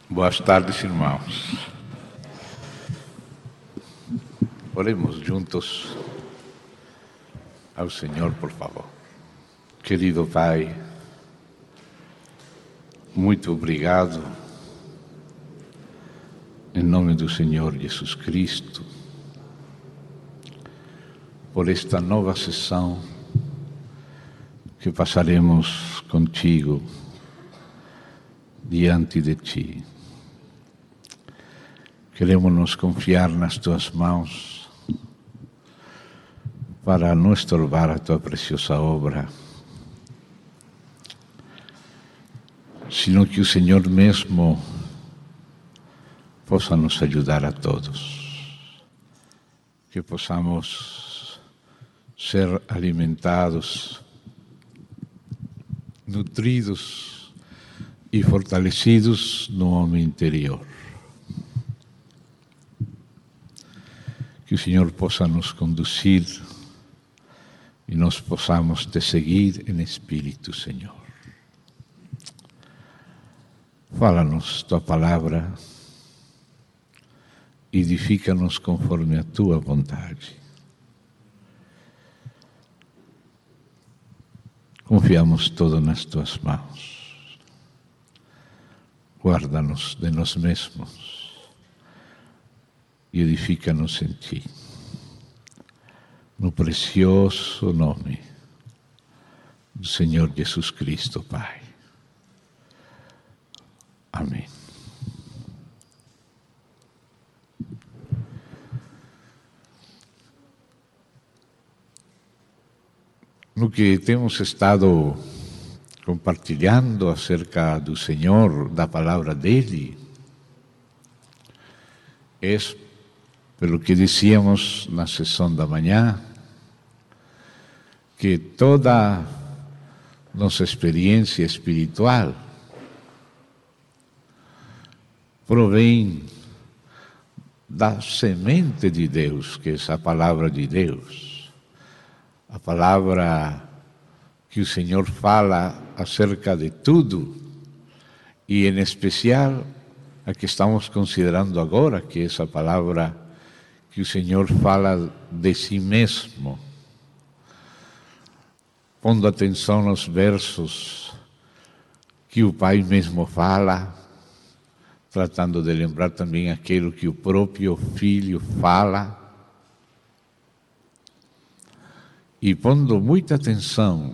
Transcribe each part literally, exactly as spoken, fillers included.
Boas tardes, irmãos. Oremos juntos ao Senhor, por favor. Querido Pai, muito obrigado, em nome do Senhor Jesus Cristo, por esta nova sessão que passaremos contigo diante de Ti. Queremos nos confiar nas Tuas mãos para não estorbar a Tua preciosa obra, sino que o Senhor mesmo possa nos ajudar a todos, que possamos ser alimentados, nutridos e fortalecidos no homem interior. Que o Senhor possa nos conduzir e nós possamos te seguir em espírito, Senhor. Fala-nos tua palavra, edifica-nos conforme a tua vontade. Confiamos todo nas tuas mãos. Guarda-nos de nós mesmos e edifica-nos em Ti. No precioso nome do Senhor Jesus Cristo, Pai. Amém. No que temos estado compartilhando acerca do Senhor, da palavra dele, é, pelo que dizíamos na sessão da manhã, que toda nossa experiência espiritual provém da semente de Deus, que é a palavra de Deus, a palavra que o Senhor fala acerca de tudo, e em especial a que estamos considerando agora, que é essa palavra que o Senhor fala de si mesmo, pondo atenção nos versos que o Pai mesmo fala, tratando de lembrar também aquilo que o próprio Filho fala, e pondo muita atenção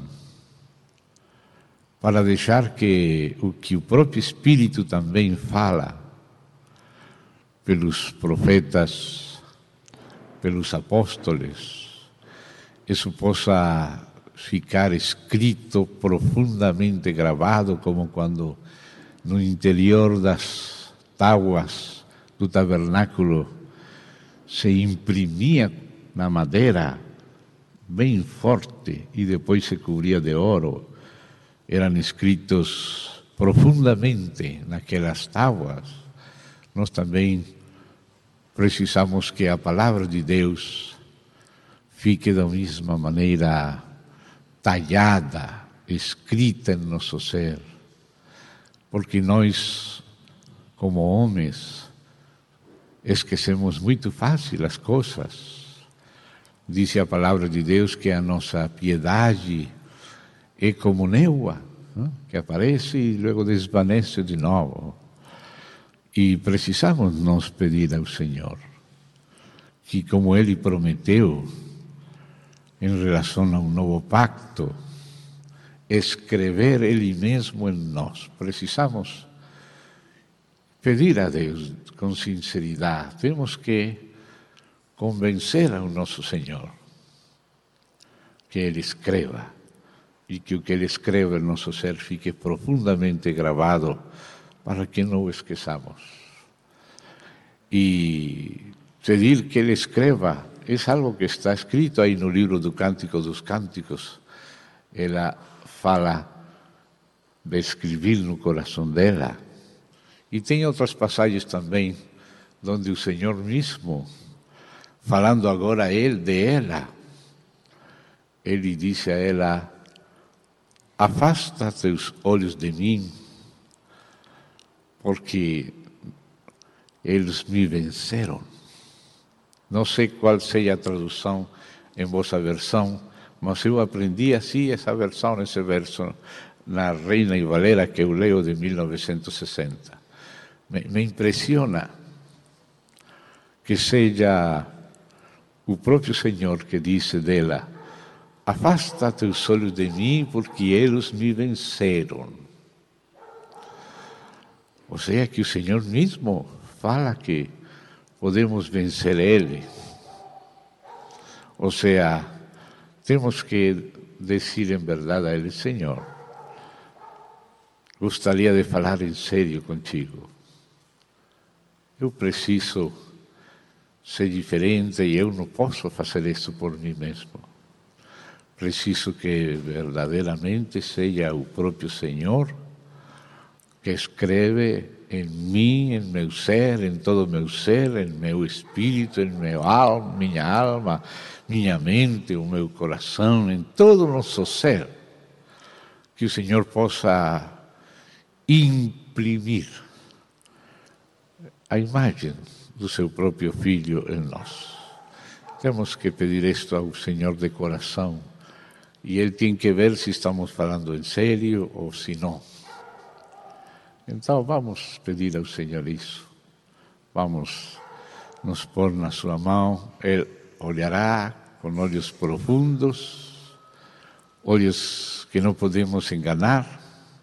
para deixar que o que o próprio Espírito também fala pelos profetas, pelos apóstolos, isso possa ficar escrito, profundamente gravado, como quando no interior das tábuas do tabernáculo se imprimia na madeira bem forte e depois se cobria de ouro. Eram escritos profundamente naquelas tábuas. Nós também precisamos que a palavra de Deus fique da mesma maneira talhada, escrita em nosso ser, porque nós, como homens, esquecemos muito fácil as coisas. Diz a palavra de Deus que a nossa piedade é como névoa, né? Que aparece e logo desvanece de novo. E precisamos nos pedir ao Senhor que, como Ele prometeu, em relação ao novo pacto, escrever Ele mesmo em nós. Precisamos pedir a Deus com sinceridade. Temos que convencer ao nosso Senhor que Ele escreva e que o que Ele escreve em nosso ser fique profundamente gravado para que não o esqueçamos. E pedir que Ele escreva é algo que está escrito aí no livro do Cântico dos Cânticos. Ela fala de escrever no coração dela. E tem outras passagens também, onde o Senhor mesmo, falando agora a Ele de ela, Ele disse a ela: afasta teus olhos de mim, porque eles me venceram. Não sei qual seja a tradução em vossa versão, mas eu aprendi assim essa versão, esse verso, na Reina e Valera, que eu leio de mil novecentos e sessenta. Me, me impressiona que seja o próprio Senhor que disse dela: afasta teus olhos de mim, porque eles me venceram. Ou seja, que o Senhor mesmo fala que podemos vencer Ele. Ou seja, temos que dizer em verdade a Ele: Senhor, gostaria de falar em sério contigo. Eu preciso ser diferente e eu não posso fazer isso por mim mesmo. Preciso que verdadeiramente seja o próprio Senhor que escreve em mim, em meu ser, em todo o meu ser, em meu espírito, em meu alma, minha alma, minha mente, o meu coração, em todo o nosso ser, que o Senhor possa imprimir a imagem do seu próprio Filho em nós. Temos que pedir isto ao Senhor de coração, e Ele tem que ver se estamos falando em sério ou se não. Então vamos pedir ao Senhor isso. Vamos nos pôr na sua mão. Ele olhará com olhos profundos, olhos que não podemos enganar,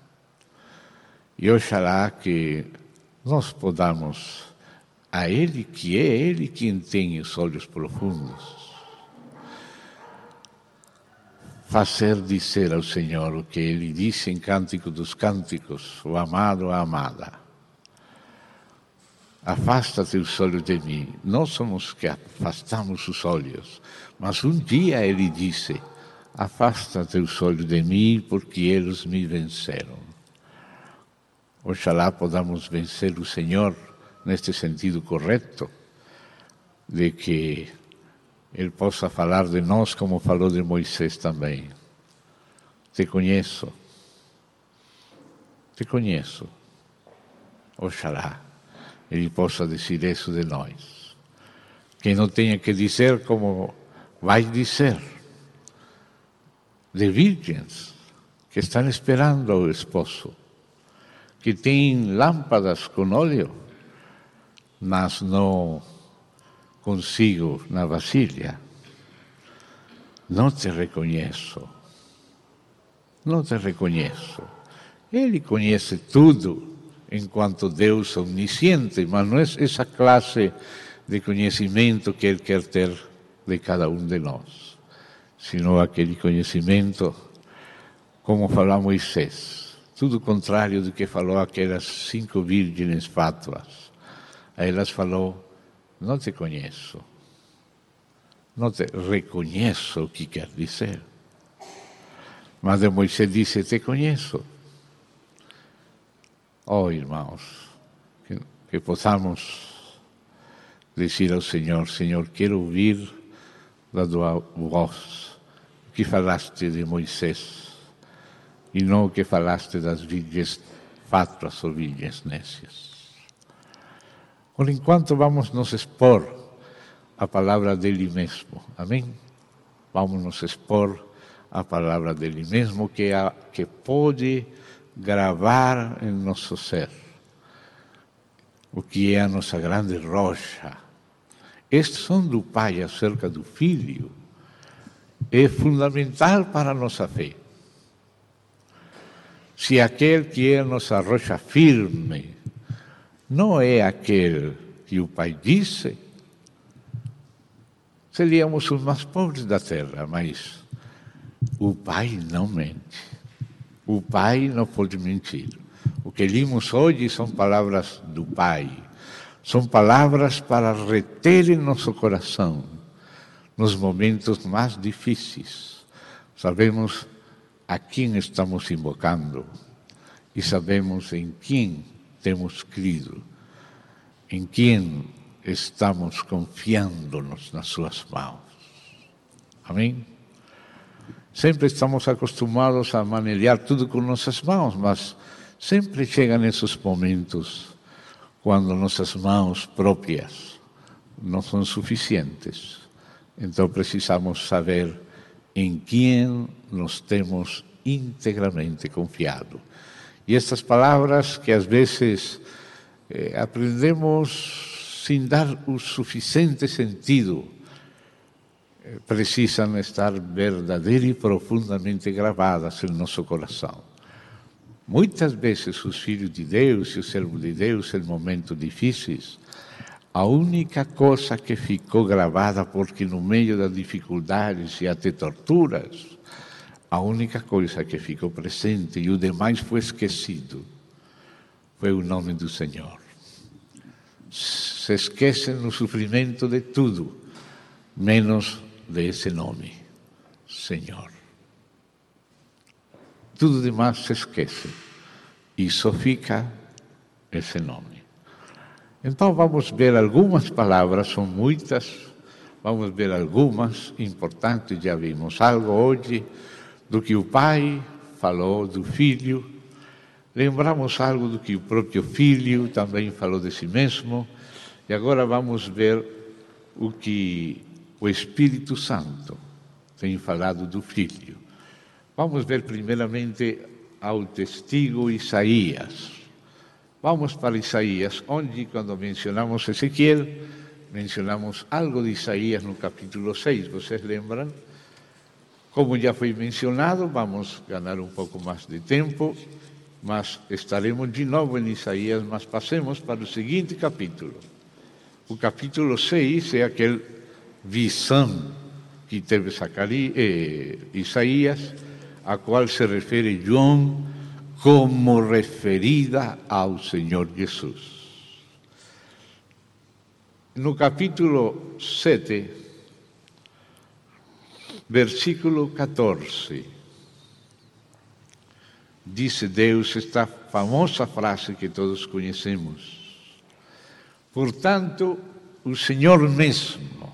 e oxalá que nós podamos a Ele, que é Ele quem tem os olhos profundos, fazer dizer ao Senhor o que Ele disse em Cântico dos Cânticos: o amado, a amada. Afasta-te os olhos de mim. Nós somos que afastamos os olhos, mas um dia Ele disse: afasta-te os olhos de mim, porque eles me venceram. Oxalá podamos vencer o Senhor neste sentido correto, de que Ele possa falar de nós como falou de Moisés também. Te conheço, te conheço. Oxalá Ele possa dizer isso de nós. Que não tenha que dizer como vai dizer de virgens que estão esperando ao esposo, que têm lâmpadas com óleo, mas não consigo na vasilha. Não te reconheço. Não te reconheço. Ele conhece tudo enquanto Deus omnisciente, mas não é essa classe de conhecimento que Ele quer ter de cada um de nós, sino aquele conhecimento, como falou Moisés, tudo contrário do que falou aquelas cinco virgens fátuas. A elas falou: não te conheço, não te reconheço o que quer dizer. Mas de Moisés disse: te conheço. Oh, irmãos, que, que possamos dizer ao Senhor: Senhor, quero ouvir da tua voz o que falaste de Moisés e não o que falaste das virgens fátuas ou virgens nécias. Por enquanto vamos nos expor a palavra dele mesmo. Amém? Vamos nos expor a palavra dele mesmo, que, é a, que pode gravar em nosso ser o que é a nossa grande rocha. Este som do Pai acerca do Filho é fundamental para a nossa fé. Se aquele que é a nossa rocha firme não é aquele que o Pai disse, seríamos os mais pobres da terra, mas o Pai não mente. O Pai não pode mentir. O que lemos hoje são palavras do Pai. São palavras para reter em nosso coração nos momentos mais difíceis. Sabemos a quem estamos invocando e sabemos em quem temos crido, em quem estamos confiando-nos nas suas mãos. Amém? Sempre estamos acostumados a manejar tudo com nossas mãos, mas sempre chegam esses momentos quando nossas mãos próprias não são suficientes. Então precisamos saber em quem nós temos integramente confiado. E estas palavras que às vezes eh, aprendemos sem dar o suficiente sentido, eh, precisam estar verdadeira e profundamente gravadas em nosso coração. Muitas vezes os filhos de Deus e os servos de Deus, em momentos difíceis, a única coisa que ficou gravada, porque no meio das dificuldades e até torturas, a única coisa que ficou presente e o demais foi esquecido, foi o nome do Senhor. Se esquecem no sofrimento de tudo, menos desse nome, Senhor. Tudo demais se esquece e só fica esse nome. Então vamos ver algumas palavras, são muitas, vamos ver algumas importantes, já vimos algo hoje do que o Pai falou do Filho, lembramos algo do que o próprio Filho também falou de si mesmo, e agora vamos ver o que o Espírito Santo tem falado do Filho. Vamos ver primeiramente ao testigo Isaías. Vamos para Isaías, onde quando mencionamos Ezequiel, mencionamos algo de Isaías no capítulo seis, vocês lembram? Como já foi mencionado, vamos ganhar um pouco mais de tempo, mas estaremos de novo em Isaías, mas passemos para o seguinte capítulo. O capítulo seis é aquele visão que teve Zacarias, eh, Isaías, a qual se refere João como referida ao Senhor Jesus. No capítulo sete, versículo catorze, diz Deus esta famosa frase que todos conhecemos: portanto, o Senhor mesmo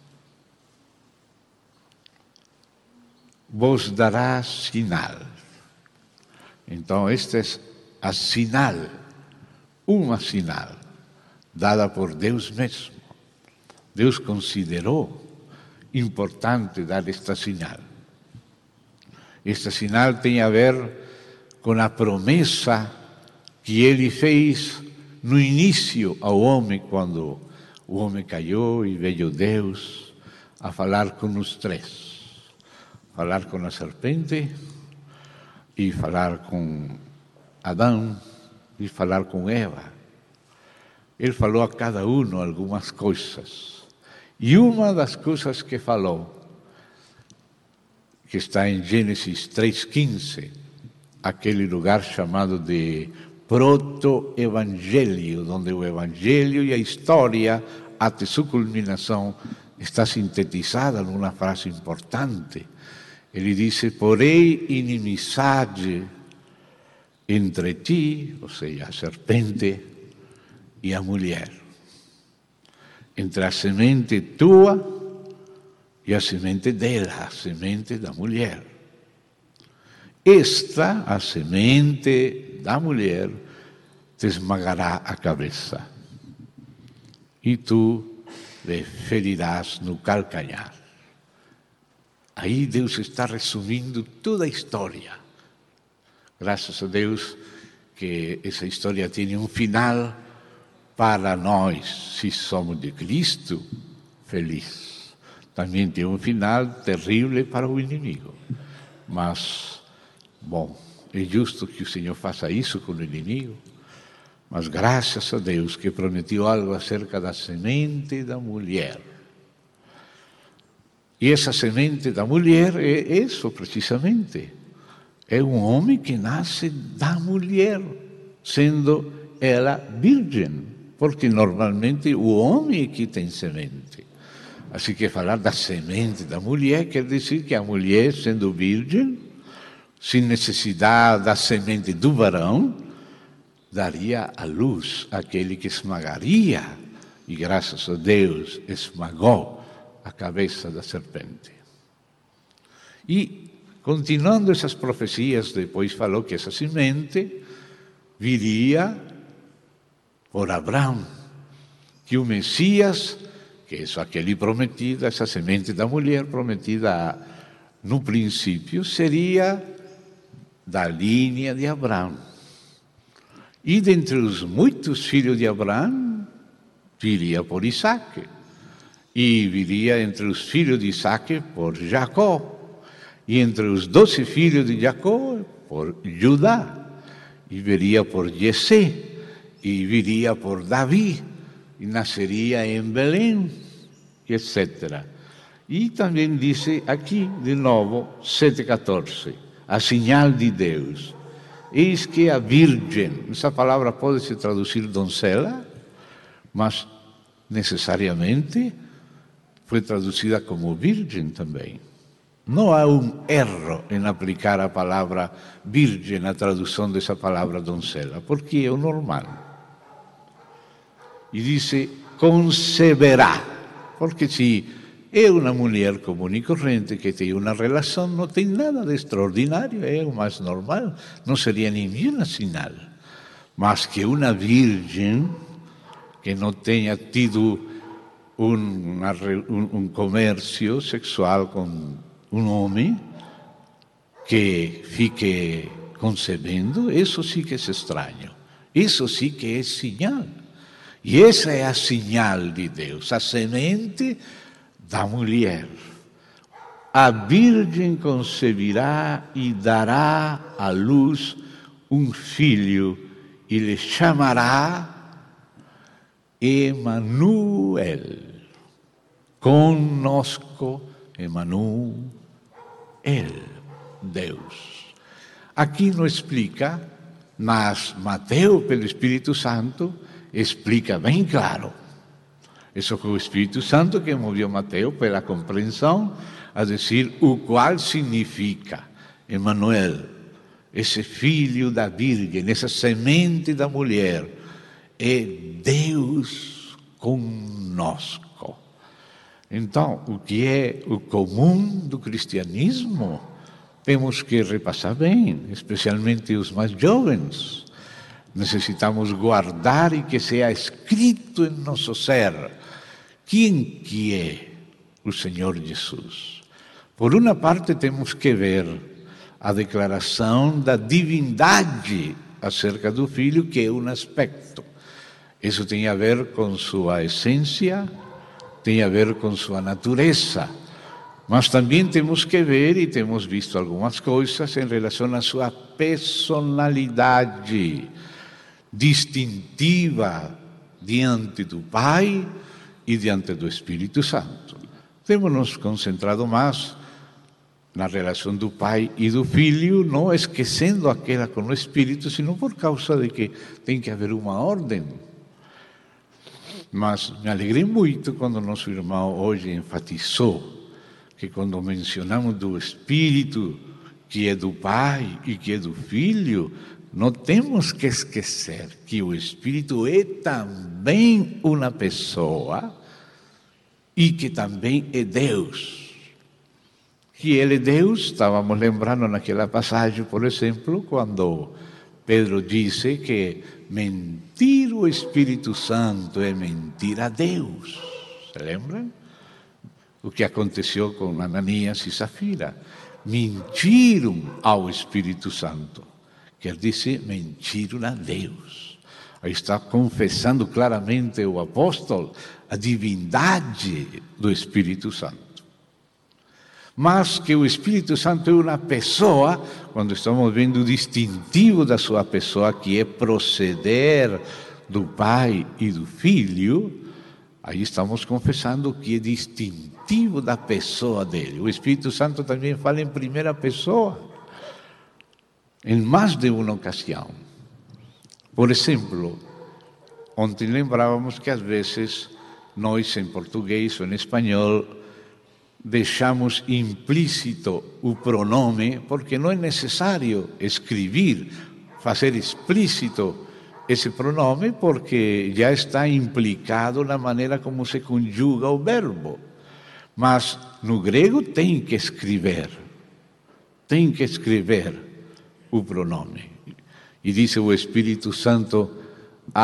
vos dará sinal. Então, este é a sinal, uma sinal, dada por Deus mesmo. Deus considerou importante dar esta sinal. Esta sinal tem a ver com a promessa que Ele fez no início ao homem, quando o homem caiu e veio Deus a falar com os três. Falar com a serpente, e falar com Adão, e falar com Eva. Ele falou a cada um algumas coisas. E uma das coisas que falou, que está em Gênesis três, quinze, aquele lugar chamado de proto-evangelho, onde o evangelho e a história, até sua culminação, está sintetizada numa frase importante. Ele disse: porém inimizade entre ti, ou seja, a serpente, e a mulher, entre a semente tua e a semente dela, a semente da mulher. Esta, a semente da mulher, te esmagará a cabeça, e tu lhe ferirás no calcanhar. Aí Deus está resumindo toda a história. Graças a Deus que essa história tem um final para nós, se somos de Cristo, feliz. Também tem um final terrível para o inimigo. Mas, bom, é justo que o Senhor faça isso com o inimigo, mas graças a Deus que prometeu algo acerca da semente da mulher. E essa semente da mulher é isso, precisamente. É um homem que nasce da mulher, sendo ela virgem, porque normalmente o homem é que tem semente. Assim que falar da semente da mulher quer dizer que a mulher, sendo virgem, sem necessidade da semente do varão, daria à luz aquele que esmagaria, e graças a Deus esmagou a cabeça da serpente. E, continuando essas profecias, depois falou que essa semente viria por Abraão, que o Messias, que é aquele prometido, essa semente da mulher prometida no princípio, seria da linha de Abraão. E dentre os muitos filhos de Abraão, viria por Isaac. E viria entre os filhos de Isaac por Jacó. E entre os doze filhos de Jacó, por Judá. E viria por Jessé. E viria por Davi. E nasceria em Belém, etcétera. E também diz aqui, de novo, sete, quatorze, a sinal de Deus. Eis que a virgem, essa palavra pode se traduzir doncella, mas necessariamente foi traduzida como virgem também. Não há um erro em aplicar a palavra virgem na tradução dessa palavra doncella, porque é o normal. E diz conceberá, porque se é uma mulher comum e corrente que tem uma relação, não tem nada de extraordinário, é o mais normal, não seria nenhuma sinal. Mas que uma virgem que não tenha tido um, uma, um, um comércio sexual com um homem, que fique concebendo, isso sim que é estranho, isso sim que é sinal. E essa é a sinal de Deus, a semente da mulher. A virgem concebirá e dará à luz um filho e lhe chamará Emanuel. Conosco, Emanuel, Deus. Aqui não explica, mas Mateus, pelo Espírito Santo, explica bem claro. Isso foi o Espírito Santo que moveu Mateus pela compreensão a dizer o qual significa Emanuel, esse filho da Virgem, essa semente da mulher, é Deus conosco. Então, o que é o comum do cristianismo, temos que repassar bem, especialmente os mais jovens. Necessitamos guardar e que seja escrito em nosso ser quem que é o Senhor Jesus. Por uma parte, temos que ver a declaração da divindade acerca do Filho, que é um aspecto. Isso tem a ver com sua essência, tem a ver com sua natureza. Mas também temos que ver, e temos visto algumas coisas em relação à sua personalidade distintiva diante do Pai e diante do Espírito Santo. Temos nos concentrado mais na relação do Pai e do Filho, não esquecendo aquela com o Espírito, senão por causa de que tem que haver uma ordem. Mas me alegrei muito quando nosso irmão hoje enfatizou que quando mencionamos do Espírito, que é do Pai e que é do Filho, não temos que esquecer que o Espírito é também uma pessoa e que também é Deus. Que Ele é Deus, estávamos lembrando naquela passagem, por exemplo, quando Pedro disse que mentir o Espírito Santo é mentir a Deus. Se lembram? O que aconteceu com Ananias e Safira. Mentiram ao Espírito Santo. Quer dizer, mentiram a Deus. Aí está confessando claramente o apóstolo a divindade do Espírito Santo. Mas que o Espírito Santo é uma pessoa, quando estamos vendo o distintivo da sua pessoa, que é proceder do Pai e do Filho, aí estamos confessando que é distintivo da pessoa dele. O Espírito Santo também fala em primeira pessoa, em mais de uma ocasião. Por exemplo, ontem lembrávamos que às vezes nós, em português ou em espanhol, deixamos implícito o pronome, porque não é necessário escrever, fazer explícito esse pronome, porque já está implicado na maneira como se conjuga o verbo. Mas no grego tem que escrever, tem que escrever o pronome. E diz o Espírito Santo,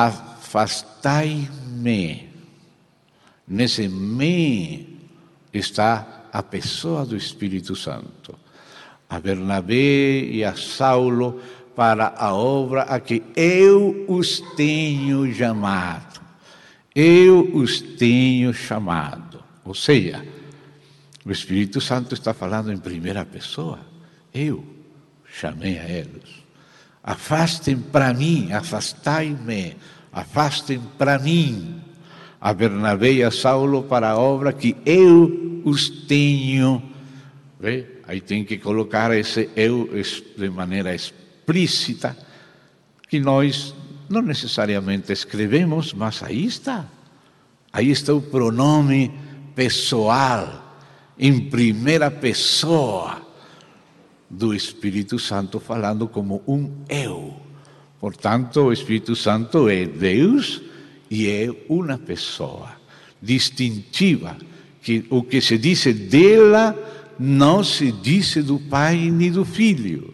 afastai-me. Nesse me está a pessoa do Espírito Santo. A Bernabé e a Saulo para a obra a que eu os tenho chamado. Eu os tenho chamado. Ou seja, o Espírito Santo está falando em primeira pessoa. Eu chamei a eles. Afastem para mim, afastai-me, afastem para mim a Bernabé e a Saulo para a obra que eu os tenho. Vê? Aí tem que colocar esse eu de maneira explícita, que nós não necessariamente escrevemos, mas aí está. Aí está o pronome pessoal, em primeira pessoa, do Espírito Santo falando como um eu. Portanto, o Espírito Santo é Deus e é uma pessoa distintiva, que o que se diz dela não se diz do Pai nem do Filho.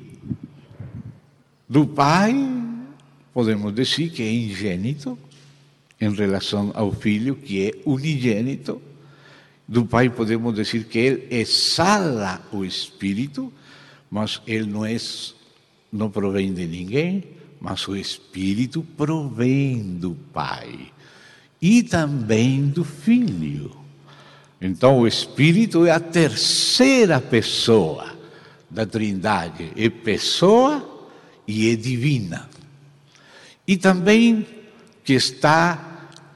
Do Pai, podemos dizer que é ingênito, em relação ao Filho, que é unigênito. Do Pai podemos dizer que Ele exala o Espírito, mas Ele não, é, não provém de ninguém, mas o Espírito provém do Pai e também do Filho. Então o Espírito é a terceira pessoa da Trindade, é pessoa e é divina. E também que está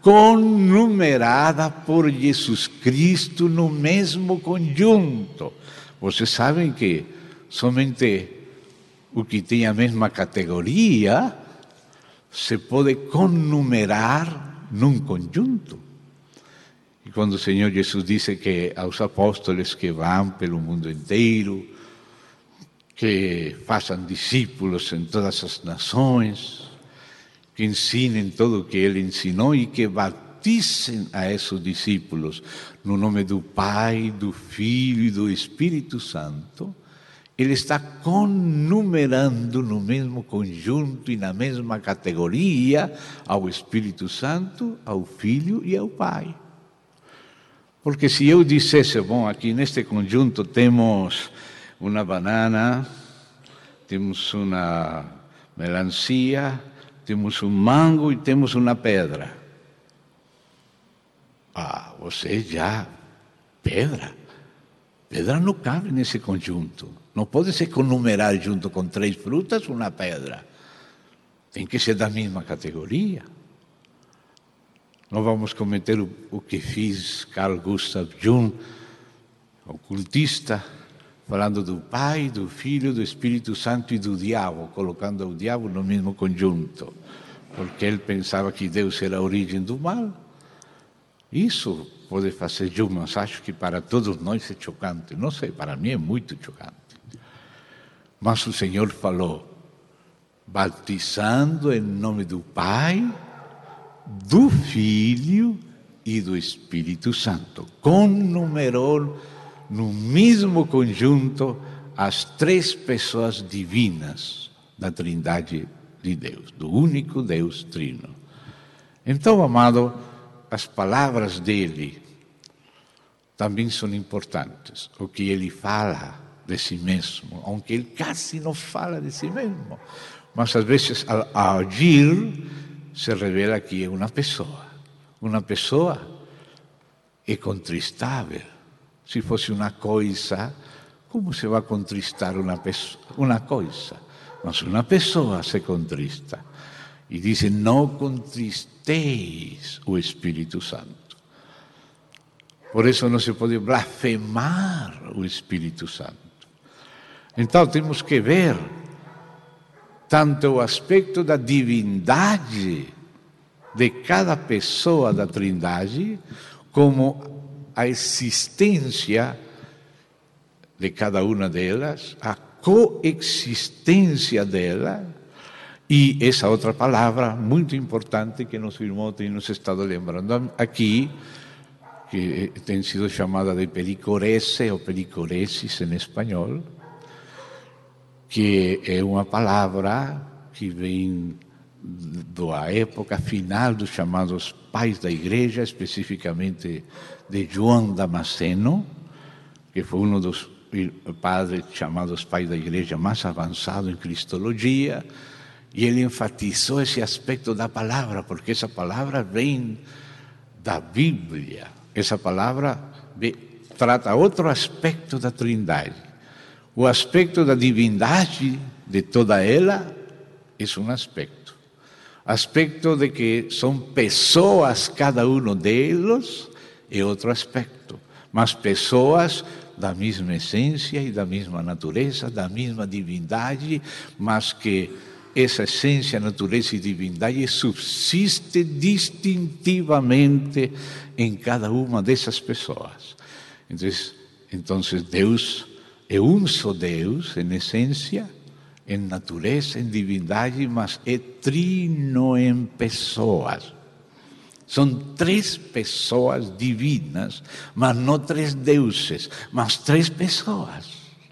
connumerada por Jesus Cristo no mesmo conjunto. Vocês sabem que somente o que tem a mesma categoria se pode connumerar num conjunto. E quando o Senhor Jesus disse que aos apóstolos que vão pelo mundo inteiro, que façam discípulos em todas as nações, que ensinem tudo o que Ele ensinou e que batizem a esses discípulos no nome do Pai, do Filho e do Espírito Santo, Ele está connumerando no mesmo conjunto e na mesma categoria ao Espírito Santo, ao Filho e ao Pai. Porque se eu dissesse, bom, aqui neste conjunto temos uma banana, temos uma melancia, temos um mango e temos uma pedra. Ah, você já, pedra. Pedra não cabe nesse conjunto. Não pode se connumerar junto com três frutas uma pedra. Tem que ser da mesma categoria. Não vamos cometer o, o que fez Carl Gustav Jung, ocultista, falando do Pai, do Filho, do Espírito Santo e do diabo, colocando o diabo no mesmo conjunto, porque ele pensava que Deus era a origem do mal. Isso pode fazer Jung, mas acho que para todos nós é chocante. Não sei, para mim é muito chocante. Mas o Senhor falou, batizando em nome do Pai, do Filho e do Espírito Santo. Connumerou no mesmo conjunto as três pessoas divinas da Trindade de Deus, do único Deus trino. Então, amado, as palavras dele também são importantes. O que ele fala de si mesmo, aunque ele quase não fala de si mesmo, mas às vezes ao agir se revela que é uma pessoa. Uma pessoa é contristável. Se fosse uma coisa, como se vai contristar uma pessoa? Uma coisa. Mas uma pessoa se contrista. E diz, não contristeis o Espírito Santo. Por isso não se pode blasfemar o Espírito Santo. Então temos que ver tanto o aspecto da divindade de cada pessoa da Trindade, como a existência de cada uma delas, a coexistência dela, e essa outra palavra muito importante que nosso irmão tem nos estado lembrando aqui, que tem sido chamada de pericorese ou pericoresis em espanhol, que é uma palavra que vem da época final dos chamados pais da igreja, especificamente de João Damasceno, que foi um dos padres chamados pais da igreja mais avançado em cristologia, e ele enfatizou esse aspecto da palavra, porque essa palavra vem da Bíblia. Essa palavra trata outro aspecto da Trindade. O aspecto da divindade de toda ela é um aspecto. Aspecto de que são pessoas cada um deles é outro aspecto. Mas pessoas da mesma essência e da mesma natureza, da mesma divindade, mas que essa essência, natureza e divindade subsiste distintivamente em cada uma dessas pessoas. Então, então Deus é um só Deus, em essência, em natureza, em divindade, mas é trino em pessoas. São três pessoas divinas, mas não três deuses, mas três pessoas.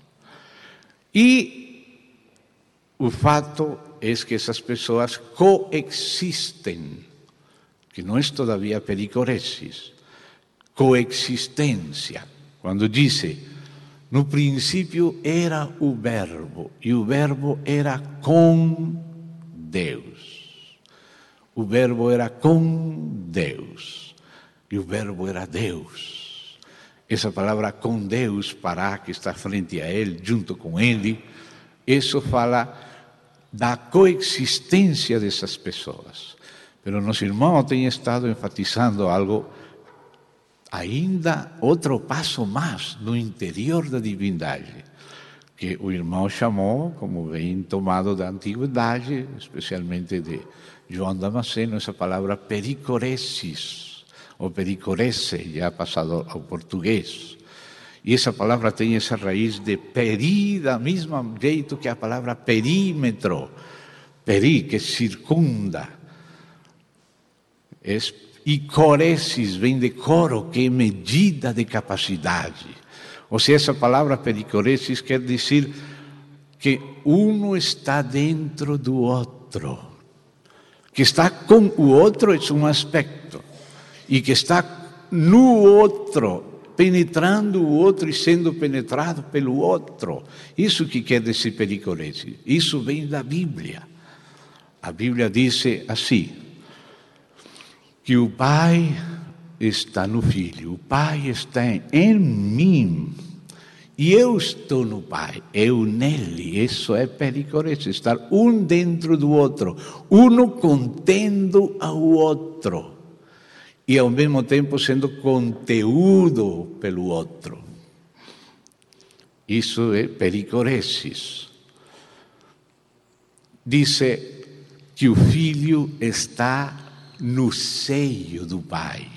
E o fato é que essas pessoas coexistem, que não é todavia pericoresis, coexistência. Quando diz, no princípio era o verbo, e o verbo era com Deus. O verbo era com Deus, e o verbo era Deus. Essa palavra com Deus, para que está frente a Ele, junto com Ele, isso fala da coexistência dessas pessoas. Mas nosso irmão tem estado enfatizando algo, ainda outro passo mais no interior da divindade, que o irmão chamou, como bem tomado da antiguidade, especialmente de João Damasceno, essa palavra pericoresis, ou pericorese, já passado ao português. E essa palavra tem essa raiz de peri, da mesma jeito que a palavra perímetro. Peri, que circunda. Es, e coresis vem de coro, que é medida de capacidade. Ou seja, essa palavra pericoresis quer dizer que um está dentro do outro. Que está com o outro é um aspecto. E que está no outro, penetrando o outro e sendo penetrado pelo outro. Isso que quer dizer pericoresis. Isso vem da Bíblia. A Bíblia diz assim, que o Pai está no Filho, o Pai está em mim, e eu estou no Pai, eu nele. Isso é pericoresis, estar um dentro do outro, um contendo ao outro, e ao mesmo tempo sendo conteúdo pelo outro. Isso é pericoresis. Diz que o Filho está no seio do Pai.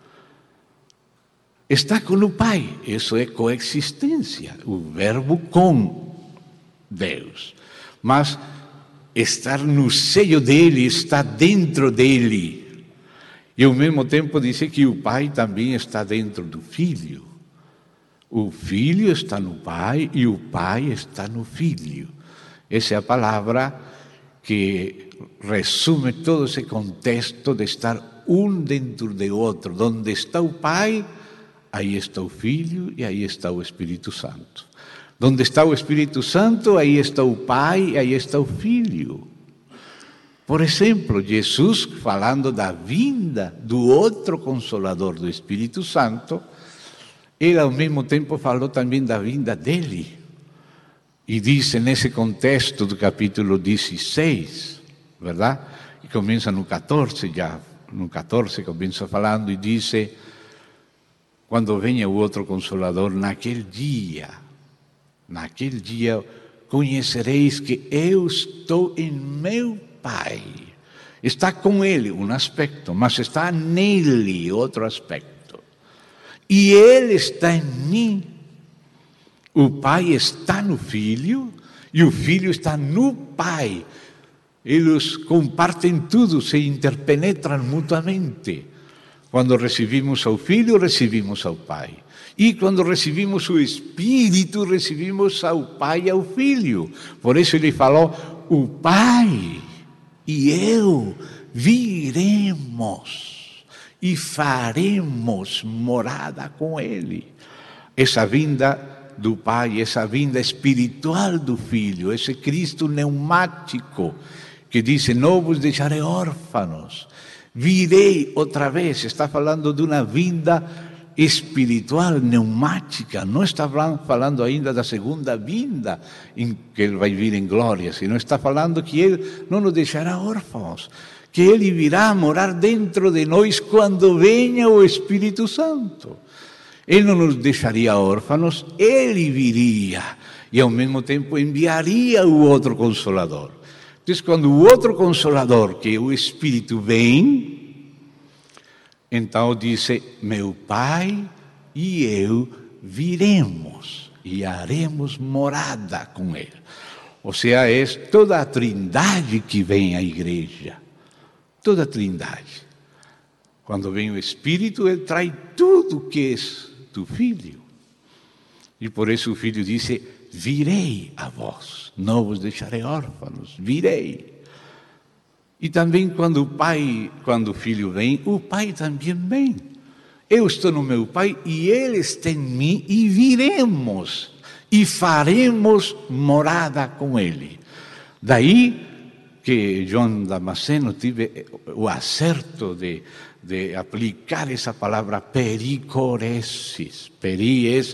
Está com o Pai, isso é coexistência, o verbo com Deus. Mas estar no seio dele, está dentro dele. E ao mesmo tempo diz que o Pai também está dentro do Filho. O Filho está no Pai e o Pai está no Filho. Essa é a palavra que resume todo esse contexto de estar um dentro de outro. Onde está o Pai, aí está o Filho e aí está o Espírito Santo. Onde está o Espírito Santo, aí está o Pai e aí está o Filho. Por exemplo, Jesus, falando da vinda do outro Consolador, do Espírito Santo, ele ao mesmo tempo falou também da vinda dele. E diz nesse contexto do capítulo dezesseis, verdade? E começa no catorze, já no catorze começa falando e diz: quando venha o outro Consolador, naquele dia, naquele dia conhecereis que eu estou em meu Pai. Está com ele, um aspecto, mas está nele, outro aspecto. E ele está em mim. O Pai está no Filho e o Filho está no Pai. Eles compartem tudo, se interpenetram mutuamente. Quando recebemos ao Filho, recebemos ao Pai. E quando recebemos o Espírito, recebemos ao Pai e ao Filho. Por isso ele falou, o Pai e eu viremos e faremos morada com Ele. Essa vinda do Pai, essa vinda espiritual do Filho, esse Cristo pneumático que diz, não vos deixarei órfãos, virei outra vez. Está falando de uma vinda espiritual, pneumática, não está falando ainda da segunda vinda, em que Ele vai vir em glória, senão está falando que Ele não nos deixará órfãos, que Ele virá morar dentro de nós quando venha o Espírito Santo. Ele não nos deixaria órfãos, Ele viria e ao mesmo tempo enviaria o outro Consolador. Então, quando o outro Consolador, que é o Espírito, vem, então diz, meu Pai e eu viremos e haremos morada com Ele. Ou seja, é toda a trindade que vem à igreja, toda a trindade. Quando vem o Espírito, Ele traz tudo que é do Filho. E por isso o Filho disse, virei a vós, não vos deixarei órfãos, virei. E também quando o Pai, quando o Filho vem, o Pai também vem. Eu estou no meu Pai e Ele está em mim e viremos e faremos morada com Ele. Daí que João Damasceno teve o acerto de de aplicar essa palavra pericoresis. Peri é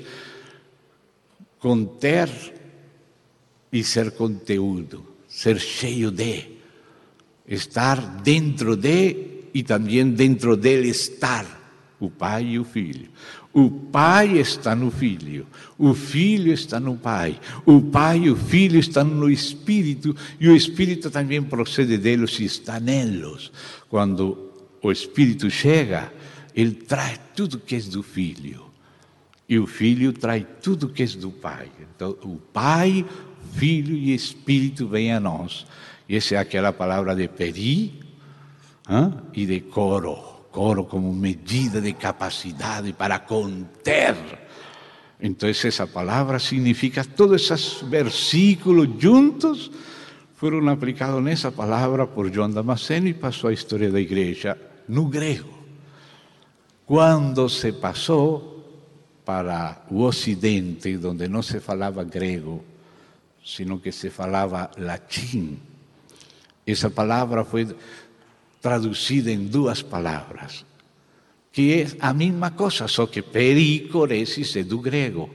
conter e ser conteúdo, ser cheio de, estar dentro de e também dentro dele estar o Pai e o Filho. O Pai está no Filho, o Filho está no Pai, o Pai e o Filho estão no Espírito e o Espírito também procede deles e está neles. Quando o Espírito chega, ele traz tudo que é do Filho. E o Filho traz tudo que é do Pai. Então, o Pai, Filho e Espírito vêm a nós. E essa é aquela palavra de peri hein? E de coro. Coro como medida de capacidade para conter. Então, essa palavra significa todos esses versículos juntos foram aplicados nessa palavra por João Damasceno e passou a história da igreja no grego. Quando se passou para o Ocidente, onde não se falava grego, sino que se falava latim, essa palavra foi traduzida em duas palavras, que é a mesma coisa, só que pericoresis é do grego.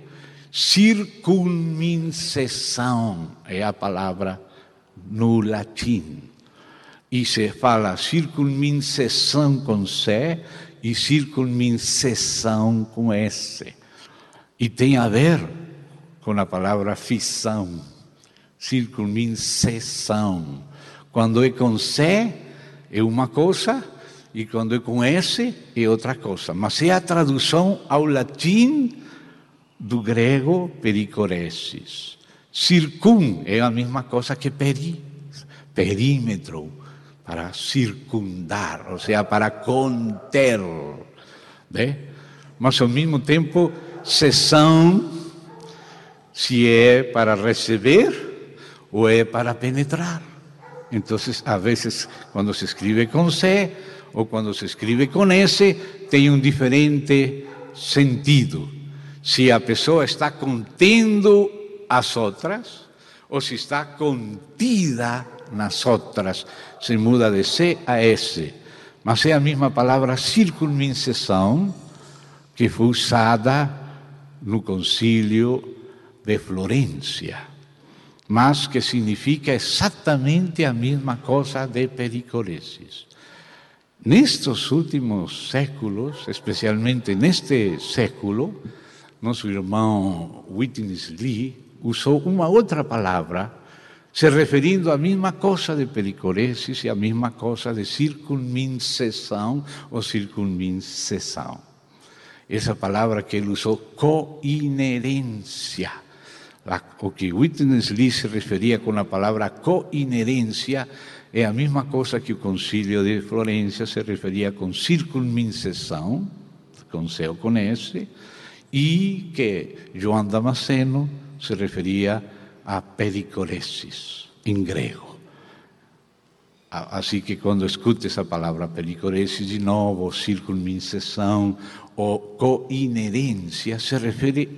Circunminceção é a palavra no latim. E se fala circunminceção com C e circunminceção com S. E tem a ver com a palavra fissão, circunminceção. Quando é com C é uma coisa e quando é com S é outra coisa. Mas é a tradução ao latim do grego pericoresis. Circum é a mesma coisa que peri, perímetro, para circundar, ou seja, para conter, né? Mas ao mesmo tempo, sessão, se é para receber ou é para penetrar. Então, às vezes, quando se escreve com C ou quando se escreve com S, tem um diferente sentido. Se a pessoa está contendo as outras ou se está contida nas outras, se muda de C a S. Mas é a mesma palavra circunminceção que foi usada no concílio de Florência, mas que significa exatamente a mesma coisa de pericoresis. Nestes últimos séculos, especialmente neste século, nosso irmão Witness Lee usou uma outra palavra se referindo à mesma coisa de pericoresis e à mesma coisa de circunminceção ou circunminceção. Essa palavra que ele usou, coinerência. O que Witness Lee se referia com a palavra coinerência é a mesma coisa que o concílio de Florência se referia com circunminceção, com C ou com S, e que João Damasceno se referia a pericoresis, em grego. Assim que quando escuta essa palavra pericorese de novo, circuncisão ou coinerência, se refere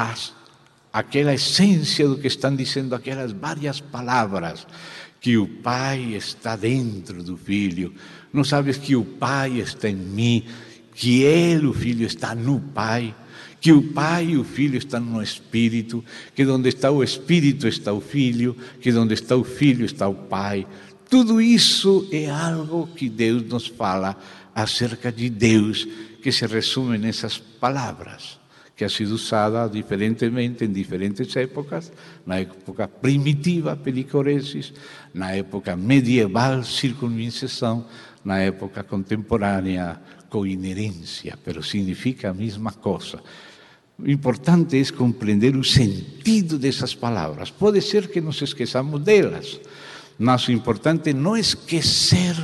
àquela essência do que estão dizendo aquelas várias palavras, que o Pai está dentro do Filho. Não sabes que o Pai está em mim, que Ele, o Filho, está no Pai, que o Pai e o Filho estão no Espírito, que onde está o Espírito está o Filho, que onde está o Filho está o Pai. Tudo isso é algo que Deus nos fala acerca de Deus, que se resume nessas palavras, que ha sido usada diferentemente em diferentes épocas, na época primitiva, pericoresis, na época medieval, circuncisão, na época contemporânea, coinerência, pero significa a mesma coisa. O importante é compreender o sentido dessas palavras. Pode ser que nos esqueçamos delas, mas o importante é não esquecer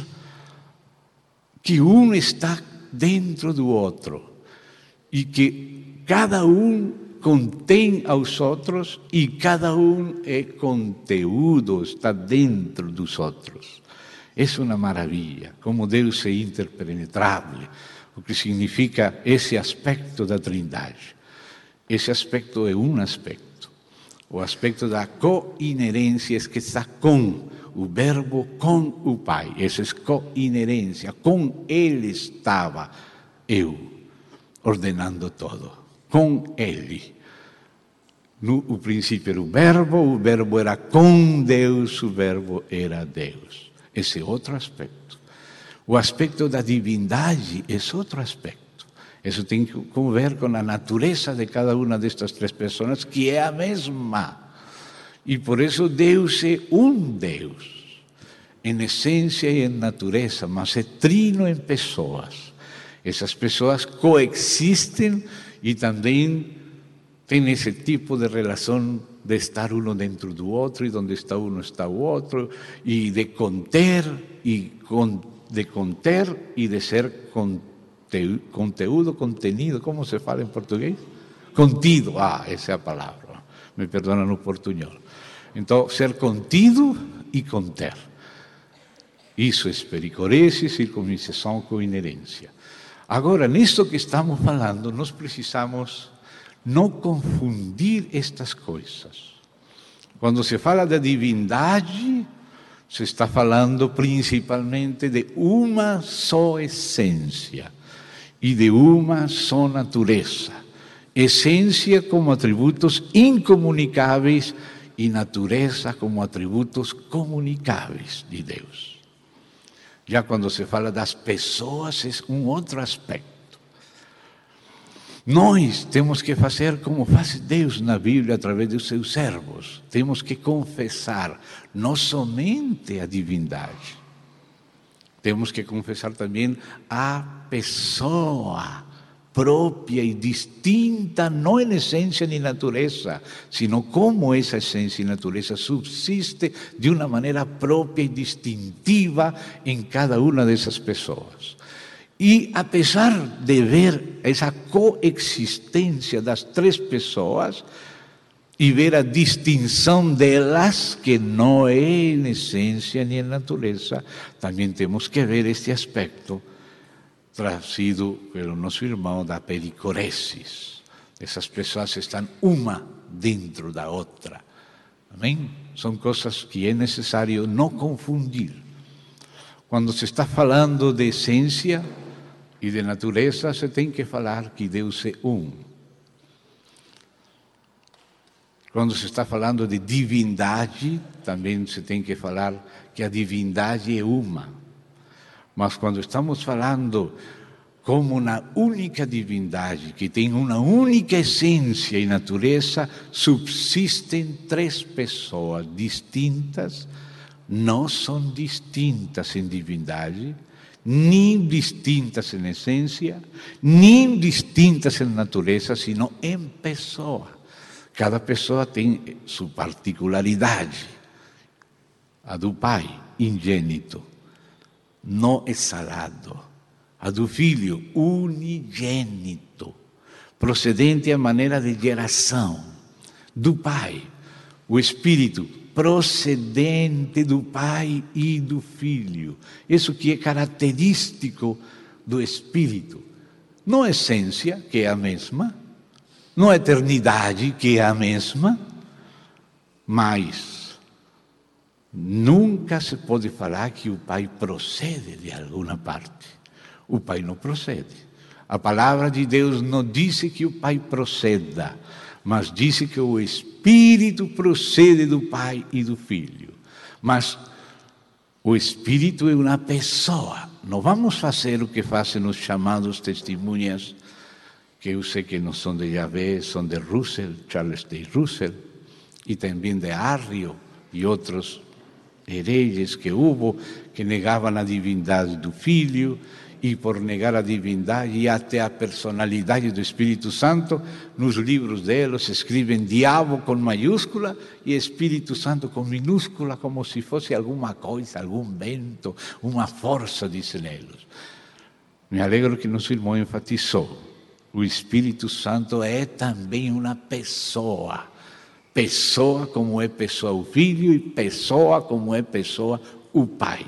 que um está dentro do outro e que cada um contém aos outros e cada um é conteúdo, está dentro dos outros. É uma maravilha, como Deus é interpenetrável, o que significa esse aspecto da Trindade. Esse aspecto é um aspecto. O aspecto da coinerência é que está com o Verbo, com o Pai. Essa é coinerência. Com Ele estava eu, ordenando todo. Com Ele. No o princípio era o Verbo, o Verbo era com Deus, o Verbo era Deus. Esse é outro aspecto. O aspecto da divindade é outro aspecto. Isso tem que ver com a natureza de cada uma destas três pessoas, que é a mesma. E por isso Deus é um Deus, em essência e em natureza, mas é trino em pessoas. Essas pessoas coexistem e também têm esse tipo de relação de estar um dentro do outro, e onde está um está o outro, e de conter, e con, de conter e de ser conte, conteúdo, contenido, como se fala em português? Contido, ah, essa é a palavra, me perdona no portunhol. Então, ser contido e conter. Isso é pericorese, circuncisão, coinerência. Agora, nisto que estamos falando, nós precisamos não confundir estas coisas. Quando se fala da divindade, se está falando principalmente de uma só essência e de uma só natureza. Essência como atributos incomunicáveis e natureza como atributos comunicáveis de Deus. Já quando se fala das pessoas, é um outro aspecto. Nós temos que fazer como faz Deus na Bíblia através dos seus servos. Temos que confessar não somente a divindade, temos que confessar também a pessoa própria e distinta, não em essência nem natureza, sino como essa essência e natureza subsiste de uma maneira própria e distintiva em cada uma dessas pessoas. E apesar de ver essa coexistência das três pessoas e ver a distinção delas, que não é em essência nem em natureza, também temos que ver este aspecto trazido pelo nosso irmão da pericoresis. Essas pessoas estão uma dentro da outra. Amém? São coisas que é necessário não confundir. Quando se está falando de essência e de natureza, se tem que falar que Deus é um. Quando se está falando de divindade, também se tem que falar que a divindade é uma. Mas quando estamos falando como uma única divindade, que tem uma única essência e natureza, subsistem três pessoas distintas, não são distintas em divindade, nem distintas em essência, nem distintas em natureza, sino em pessoa. Cada pessoa tem sua particularidade. A do Pai, ingênito, não exalado. A do Filho, unigênito, procedente à maneira de geração. Do Pai, o Espírito procedente do Pai e do Filho. Isso que é característico do Espírito. Não a essência, que é a mesma, não a eternidade, que é a mesma, mas nunca se pode falar que o Pai procede de alguma parte. O Pai não procede. A palavra de Deus não diz que o Pai proceda, mas diz que o Espírito procede do Pai e do Filho. Mas o Espírito é uma pessoa. Não vamos fazer o que fazem os chamados testemunhas, que eu sei que não são de Yahvé, são de Russell, Charles T. Russell, e também de Arrio e outros hereges que houve, que negavam a divindade do Filho, e por negar a divindade e até a personalidade do Espírito Santo, nos livros deles escrevem diabo com maiúscula e Espírito Santo com minúscula, como se fosse alguma coisa, algum vento, uma força, dizem eles. Me alegro que nosso irmão enfatizou. O Espírito Santo é também uma pessoa. Pessoa como é pessoa o Filho e pessoa como é pessoa o Pai.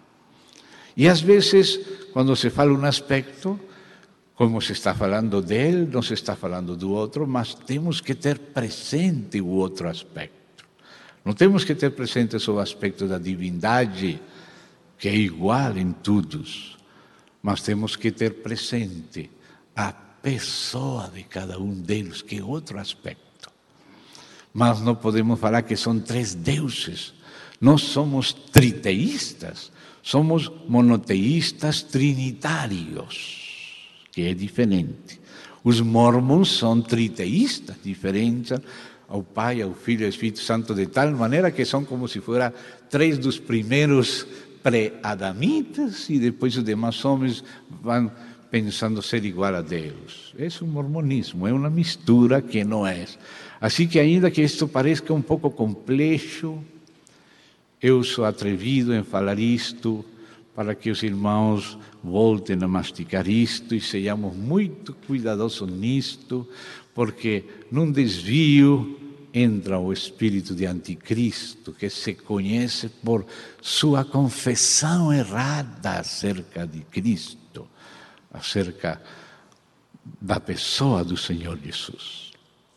E às vezes, quando se fala um aspecto, como se está falando dele, não se está falando do outro, mas temos que ter presente o outro aspecto. Não temos que ter presente só o aspecto da divindade, que é igual em todos, mas temos que ter presente a pessoa de cada um deles, que é outro aspecto. Mas não podemos falar que são três deuses. Nós somos triteístas. Somos monoteístas trinitários, que é diferente. Os mormons são triteístas, diferentes ao Pai, ao Filho e ao Espírito Santo, de tal maneira que são como se fossem três dos primeiros pré-adamitas e depois os demais homens vão pensando ser igual a Deus. É um mormonismo, é uma mistura que não é. Assim que ainda que isto pareça um pouco complexo, eu sou atrevido em falar isto para que os irmãos voltem a mastigar isto e sejamos muito cuidadosos nisto, porque num desvio entra o espírito de anticristo, que se conhece por sua confissão errada acerca de Cristo, acerca da pessoa do Senhor Jesus.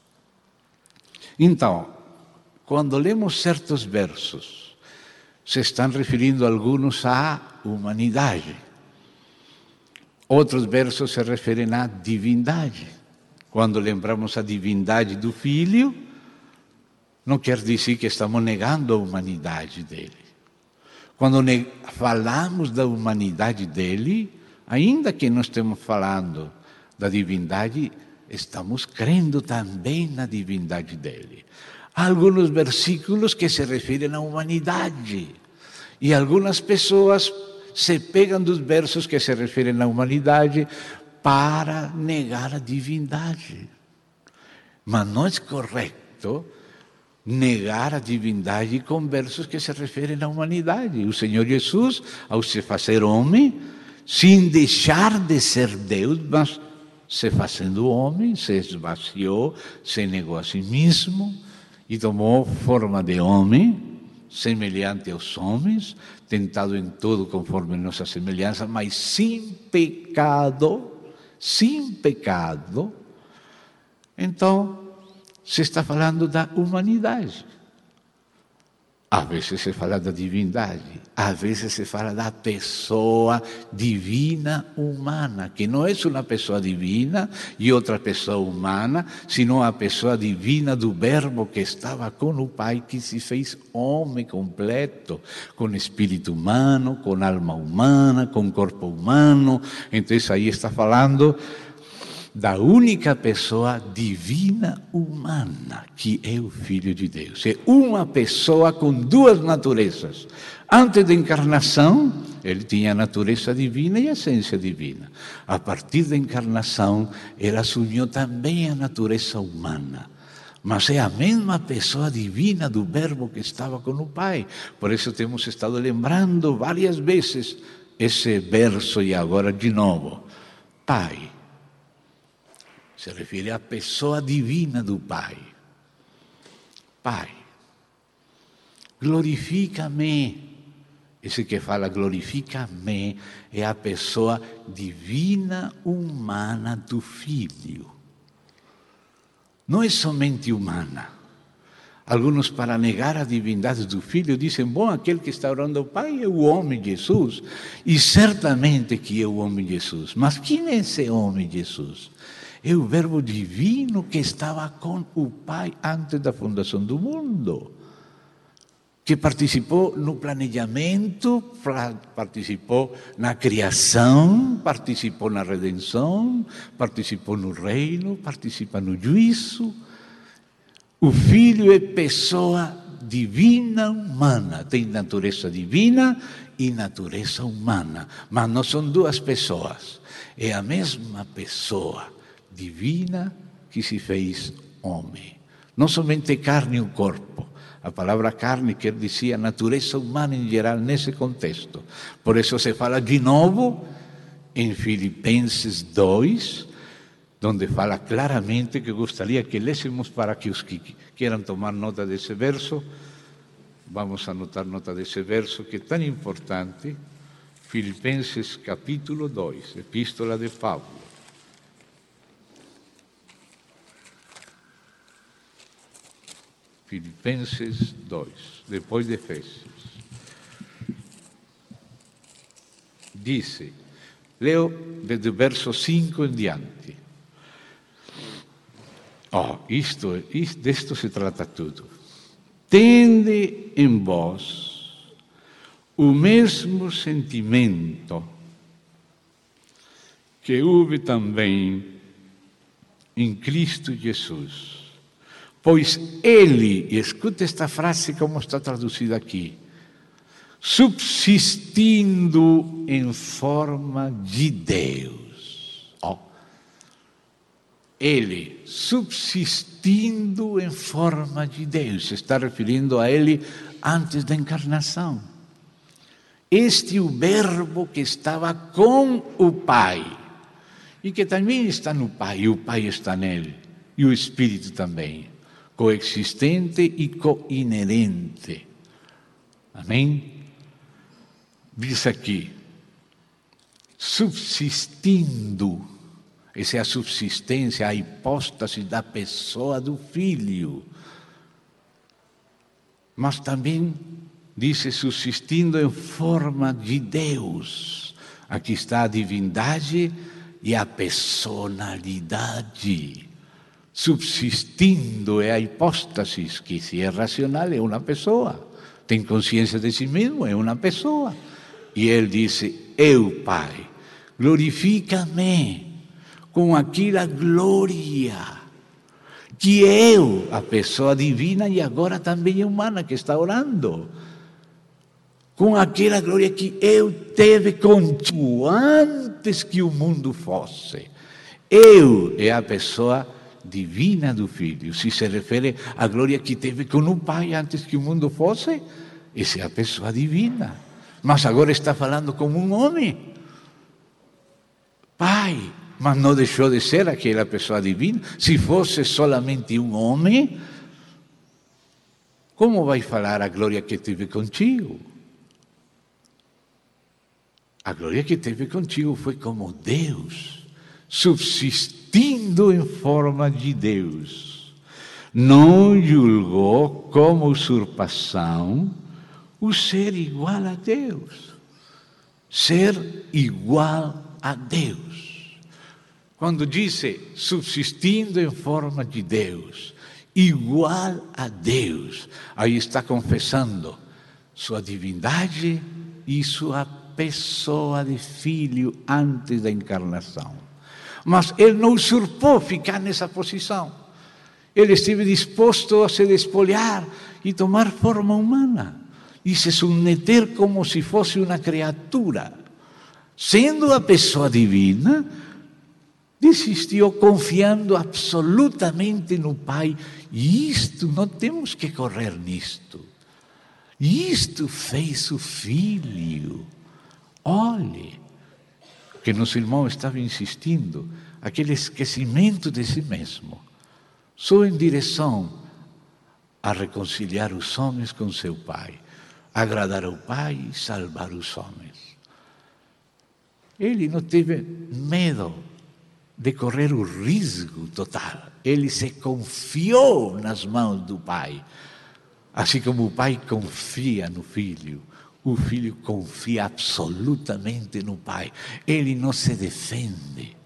Então, quando lemos certos versos, se estão referindo alguns à humanidade. Outros versos se referem à divindade. Quando lembramos a divindade do Filho, não quer dizer que estamos negando a humanidade dele. Quando falamos da humanidade dele, ainda que não estemos falando da divindade, estamos crendo também na divindade dele. Há alguns versículos que se referem à humanidade. E algumas pessoas se pegam dos versos que se referem à humanidade para negar a divindade. Mas não é correto negar a divindade com versos que se referem à humanidade. O Senhor Jesus, ao se fazer homem, sem deixar de ser Deus, mas se fazendo homem, se esvaziou, se negou a si mesmo, e tomou forma de homem, semelhante aos homens, tentado em tudo conforme nossa semelhança, mas sem pecado, sem pecado. Então, se está falando da humanidade. Às vezes se fala da divindade, às vezes se fala da pessoa divina humana, que não é uma pessoa divina e outra pessoa humana, sino a pessoa divina do Verbo que estava com o Pai, que se fez homem completo, com espírito humano, com alma humana, com corpo humano. Então aí está falando da única pessoa divina humana, que é o Filho de Deus. É uma pessoa com duas naturezas. Antes da encarnação, ele tinha a natureza divina e a essência divina. A partir da encarnação, ele assumiu também a natureza humana. Mas é a mesma pessoa divina do Verbo que estava com o Pai. Por isso temos estado lembrando várias vezes esse verso e agora de novo. Pai. Se refere à pessoa divina do Pai. Pai. glorifica-me. Esse que fala glorifica-me é a pessoa divina, humana do Filho. Não é somente humana. Alguns, para negar a divindade do Filho, dizem, bom, aquele que está orando ao Pai é o homem Jesus. E certamente que é o homem Jesus. Mas quem é esse homem Jesus? É o Verbo divino que estava com o Pai antes da fundação do mundo. Que participou no planejamento, participou na criação, participou na redenção, participou no reino, participa no juízo. O Filho é pessoa divina, humana, tem natureza divina e natureza humana, mas não são duas pessoas, é a mesma pessoa divina que se fez homem, não somente carne e o corpo. A palavra carne quer dizer a natureza humana em geral nesse contexto. Por isso se fala de novo em Filipenses dois, onde fala claramente, que gostaria que lêssemos para que os que queiram tomar nota desse verso, vamos anotar nota desse verso que é tão importante, Filipenses capítulo dois, Epístola de Paulo. Filipenses dois, depois de Efésios. Diz, leo desde o verso cinco em diante. Oh, isto, isto, disto se trata tudo. Tende em vós o mesmo sentimento que houve também em Cristo Jesus. Pois ele, e escuta esta frase como está traduzida aqui, subsistindo em forma de Deus. Oh. Ele, subsistindo em forma de Deus, se está referindo a ele antes da encarnação. Este é o Verbo que estava com o Pai, e que também está no Pai, e o Pai está nele, e o Espírito também. Coexistente e coinerente. Amém? Diz aqui, subsistindo, essa é a subsistência, a hipóstase da pessoa do Filho. Mas também diz subsistindo em forma de Deus. Aqui está a divindade e a personalidade. Subsistindo é a hipóstase, que se é racional é uma pessoa, tem consciência de si mesmo, é uma pessoa. E ele disse, eu, Pai, glorifica-me com aquela glória que eu, a pessoa divina e agora também humana que está orando, com aquela glória que eu teve contigo antes que o mundo fosse. Eu é a pessoa divina do Filho. Se se refere à glória que teve com o Pai antes que o mundo fosse, essa é a pessoa divina. Mas agora está falando como um homem. Pai, mas não deixou de ser aquela pessoa divina. Se fosse solamente um homem, como vai falar a glória que teve contigo? A glória que teve contigo foi como Deus, subsistindo em forma de Deus. Não julgou como usurpação o ser igual a Deus. Ser igual a Deus. Quando disse subsistindo em forma de Deus, igual a Deus, aí está confessando sua divindade e sua pessoa de filho antes da encarnação. Mas ele não usurpou ficar nessa posição. Ele esteve disposto a se despoliar e tomar forma humana e se submeter como se fosse uma criatura. Sendo a pessoa divina, desistiu confiando absolutamente no Pai. E isto, não temos que correr nisto. Isto fez o Filho. Olhe, que nosso irmão estava insistindo, aquele esquecimento de si mesmo, só em direção a reconciliar os homens com seu Pai, agradar ao Pai e salvar os homens. Ele não teve medo de correr o risco total. Ele se confiou nas mãos do Pai. Assim como o Pai confia no Filho, o Filho confia absolutamente no Pai. Ele não se defende.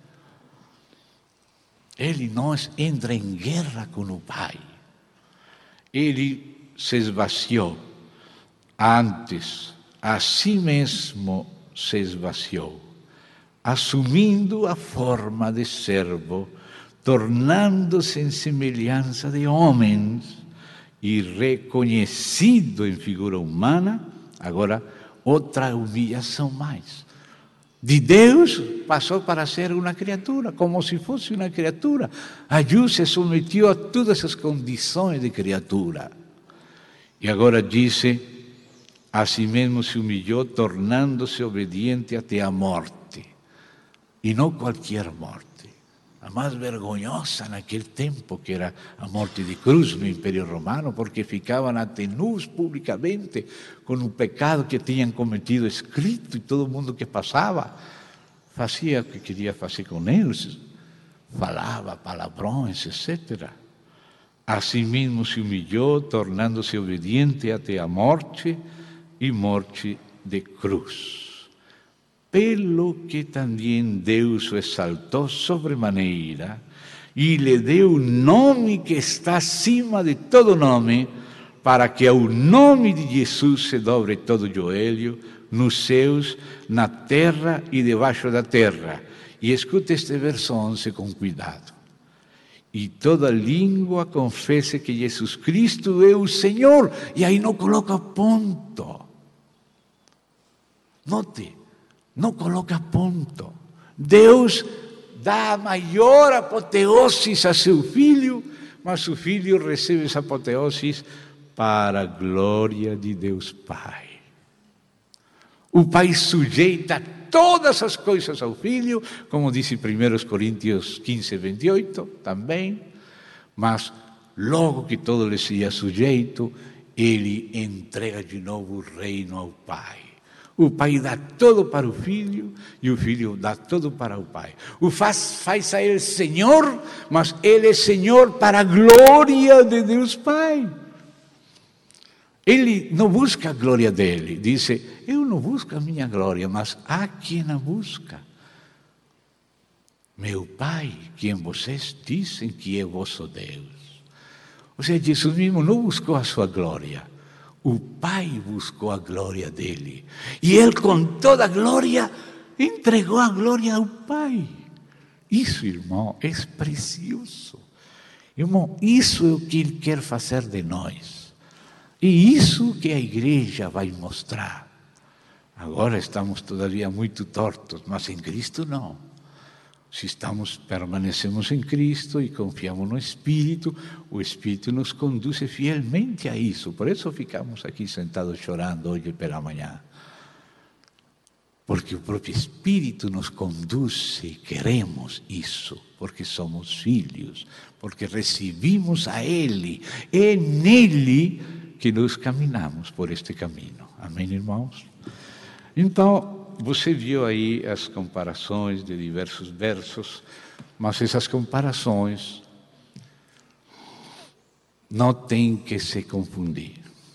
Ele não entra em guerra com o Pai. Ele se esvaziou. Antes, a si mesmo se esvaziou, assumindo a forma de servo, tornando-se em semelhança de homens e reconhecido em figura humana. Agora, outra humilhação mais. De Deus passou para ser uma criatura, como se fosse uma criatura. Aí se submeteu a todas as condições de criatura. E agora diz, a si mesmo se humilhou, tornando-se obediente até a morte. E não qualquer morte. A mais vergonhosa naquele tempo, que era a morte de cruz no Império Romano, porque ficavam até nus publicamente com o pecado que tinham cometido escrito, e todo mundo que passava fazia o que queria fazer com eles, falava palavrões, etcétera. Assim mesmo se humilhou, tornando-se obediente até a morte, e morte de cruz. Pelo que também Deus o exaltou sobremaneira e lhe deu o nome que está acima de todo nome, para que ao nome de Jesus se dobre todo o joelho, nos céus, na terra e debaixo da terra. E escute este verso onze com cuidado. E toda língua confesse que Jesus Cristo é o Senhor. E aí não coloca ponto. Note. Não coloca ponto. Deus dá a maior apoteose a seu Filho, mas o Filho recebe essa apoteose para a glória de Deus Pai. O Pai sujeita todas as coisas ao Filho, como diz em primeira Coríntios quinze, vinte e oito, também, mas logo que todo lhe seja sujeito, ele entrega de novo o reino ao Pai. O Pai dá tudo para o Filho e o Filho dá tudo para o Pai. O faz, faz a Ele Senhor, mas Ele é Senhor para a glória de Deus Pai. Ele não busca a glória dele. Diz, eu não busco a minha glória, mas há quem a busca. Meu Pai, quem vocês dizem que é vosso Deus. Ou seja, Jesus mesmo não buscou a sua glória. O Pai buscou a glória dele. E ele, com toda a glória, entregou a glória ao Pai. Isso, irmão, é precioso. Irmão, isso é o que ele quer fazer de nós. E isso que a igreja vai mostrar. Agora estamos todavia muito tortos, mas em Cristo não. Se estamos, permanecemos em Cristo e confiamos no Espírito, o Espírito nos conduz fielmente a isso. Por isso ficamos aqui sentados chorando hoje pela manhã. Porque o próprio Espírito nos conduz e queremos isso, porque somos filhos, porque recebimos a Ele. É nele que nós caminhamos por este caminho. Amém, irmãos? Então, você viu aí as comparações de diversos versos, mas essas comparações não têm que se confundir.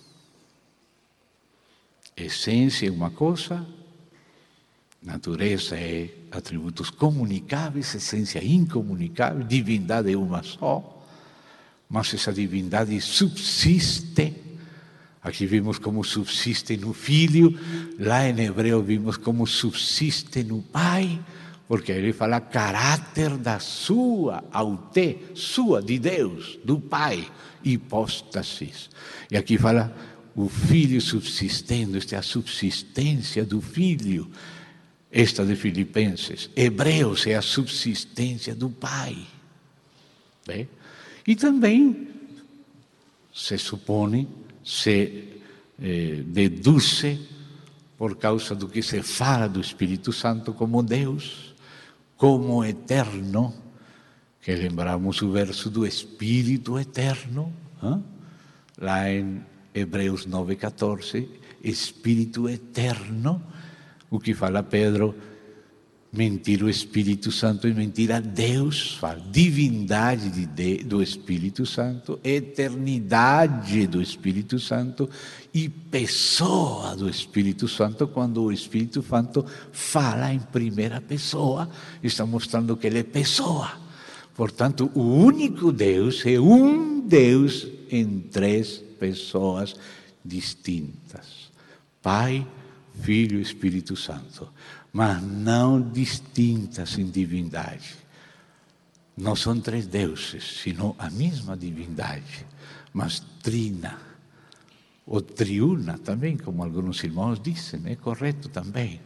Essência é uma coisa, natureza é atributos comunicáveis, essência incomunicável, divindade é uma só, mas essa divindade subsiste. Aqui vimos como subsiste no Filho, lá em hebreu vimos como subsiste no Pai, porque ele fala caráter da sua, aute, sua, de Deus, do Pai, hipóstasis. E aqui fala o Filho subsistendo, esta é a subsistência do Filho, esta de Filipenses. Hebreus é a subsistência do Pai. Bem? E também se supõe, se eh, deduz por causa do que se fala do Espírito Santo como Deus, como eterno, que lembramos o verso do Espírito eterno, hein? lá em Hebreus nove, quatorze, Espírito eterno, o que fala Pedro, mentir o Espírito Santo e mentir a Deus, fala divindade de de, do Espírito Santo, eternidade do Espírito Santo e pessoa do Espírito Santo. Quando o Espírito Santo fala em primeira pessoa, está mostrando que ele é pessoa. Portanto, o único Deus é um Deus em três pessoas distintas: Pai, Filho e Espírito Santo, mas não distintas em divindade. Não são três deuses, sino a mesma divindade, mas trina, ou triuna também, como alguns irmãos dizem, é correto também.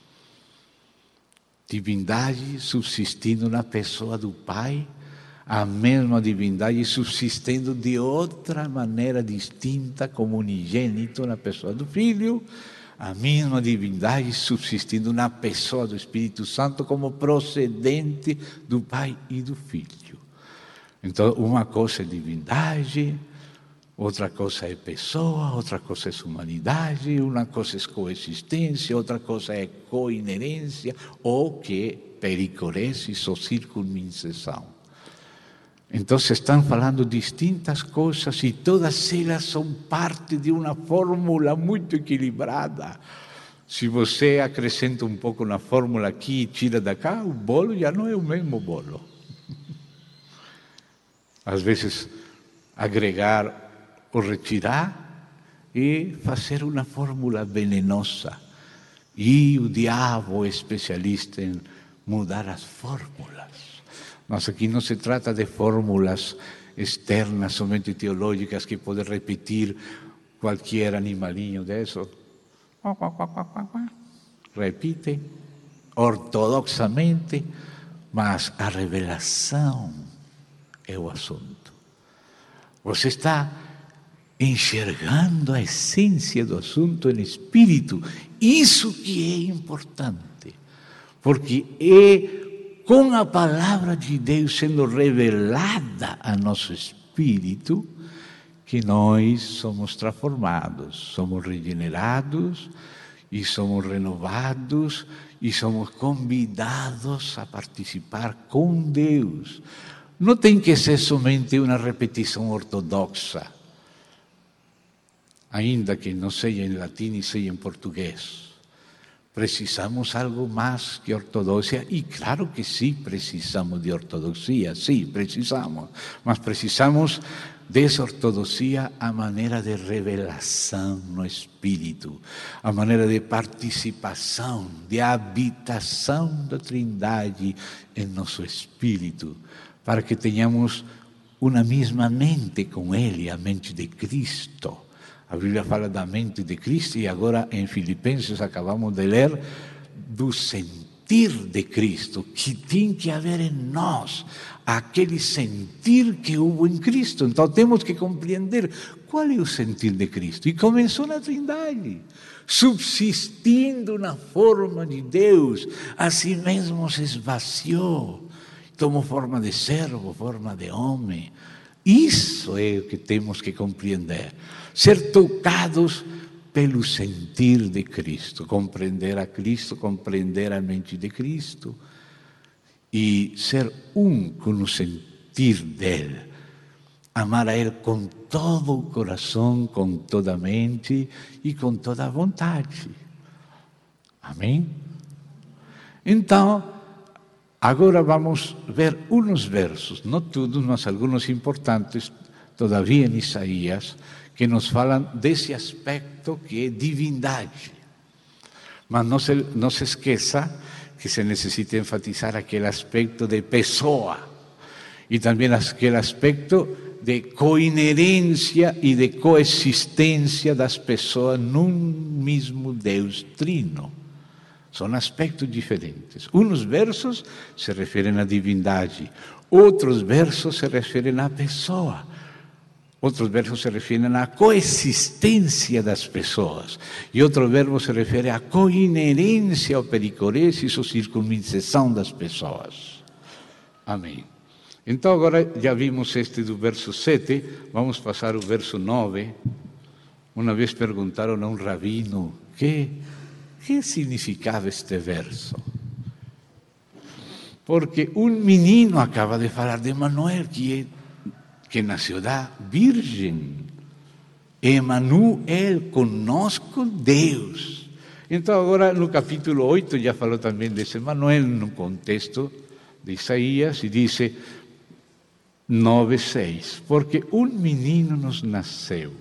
Divindade subsistindo na pessoa do Pai, a mesma divindade subsistindo de outra maneira distinta como unigênito na pessoa do Filho, a mesma divindade subsistindo na pessoa do Espírito Santo como procedente do Pai e do Filho. Então, uma coisa é divindade, outra coisa é pessoa, outra coisa é humanidade, uma coisa é coexistência, outra coisa é coinerência, ou que pericoresis ou circunmissão. Então, se estão falando distintas coisas e todas elas são parte de uma fórmula muito equilibrada. Se você acrescenta um pouco na fórmula aqui e tira da cá, o bolo já não é o mesmo bolo. Às vezes, agregar ou retirar e fazer uma fórmula venenosa. E o diabo é especialista em mudar as fórmulas. Mas aqui não se trata de fórmulas externas, somente teológicas, que pode repetir qualquer animalinho disso. Repite ortodoxamente, mas a revelação é o assunto. Você está enxergando a essência do assunto em espírito. Isso que é importante, porque é com a palavra de Deus sendo revelada a nosso espírito que nós somos transformados, somos regenerados e somos renovados e somos convidados a participar com Deus. Não tem que ser somente uma repetição ortodoxa, ainda que não seja em latim e seja em português. Precisamos algo mais que ortodoxia, e claro que sim, precisamos de ortodoxia, sim, precisamos, mas precisamos dessa ortodoxia a maneira de revelação no Espírito, a maneira de participação, de habitação da Trindade em nosso Espírito, para que tenhamos uma mesma mente com Ele, a mente de Cristo. A Bíblia fala da mente de Cristo e agora em Filipenses acabamos de ler do sentir de Cristo, que tem que haver em nós, aquele sentir que houve em Cristo. Então temos que compreender qual é o sentir de Cristo. E começou na Trindade, subsistindo na forma de Deus, a si mesmo se esvaziou, tomou forma de servo, forma de homem. Isso é o que temos que compreender. Ser tocados pelo sentir de Cristo, compreender a Cristo, compreender a mente de Cristo e ser um com o sentir dele. Amar a Ele com todo o coração, com toda a mente e com toda a vontade. Amém? Então, agora vamos ver uns versos, não todos, mas alguns importantes, todavia em Isaías, que nos falam desse aspecto que é divindade. Mas não se, não se esqueça que se necessita enfatizar aquele aspecto de pessoa e também aquele aspecto de coinerência e de coexistência das pessoas num mesmo Deus trino. São aspectos diferentes. Uns versos se referem à divindade, outros versos se referem à pessoa. Outros versos se referem à coexistência das pessoas. E outro verbo se refere à coinerência ou pericoresis ou circunmissão das pessoas. Amém. Então agora já vimos este do verso sete, vamos passar ao verso nove. Uma vez perguntaram a um rabino que, que significava este verso. Porque um menino acaba de falar de Emanuel, que, é, que nasceu da Virgem. Emanuel, conosco Deus. Então agora no capítulo oito já falou também desse Emanuel, no contexto de Isaías, e diz nove, seis, porque um menino nos nasceu,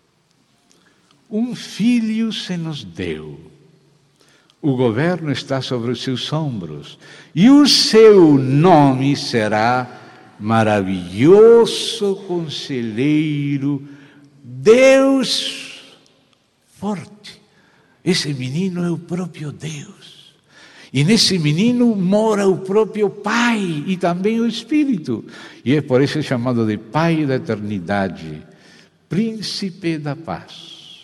um filho se nos deu, o governo está sobre os seus ombros, e o seu nome será Maravilhoso Conselheiro, Deus Forte. Esse menino é o próprio Deus. E nesse menino mora o próprio Pai e também o Espírito. E é por isso chamado de Pai da Eternidade, Príncipe da Paz.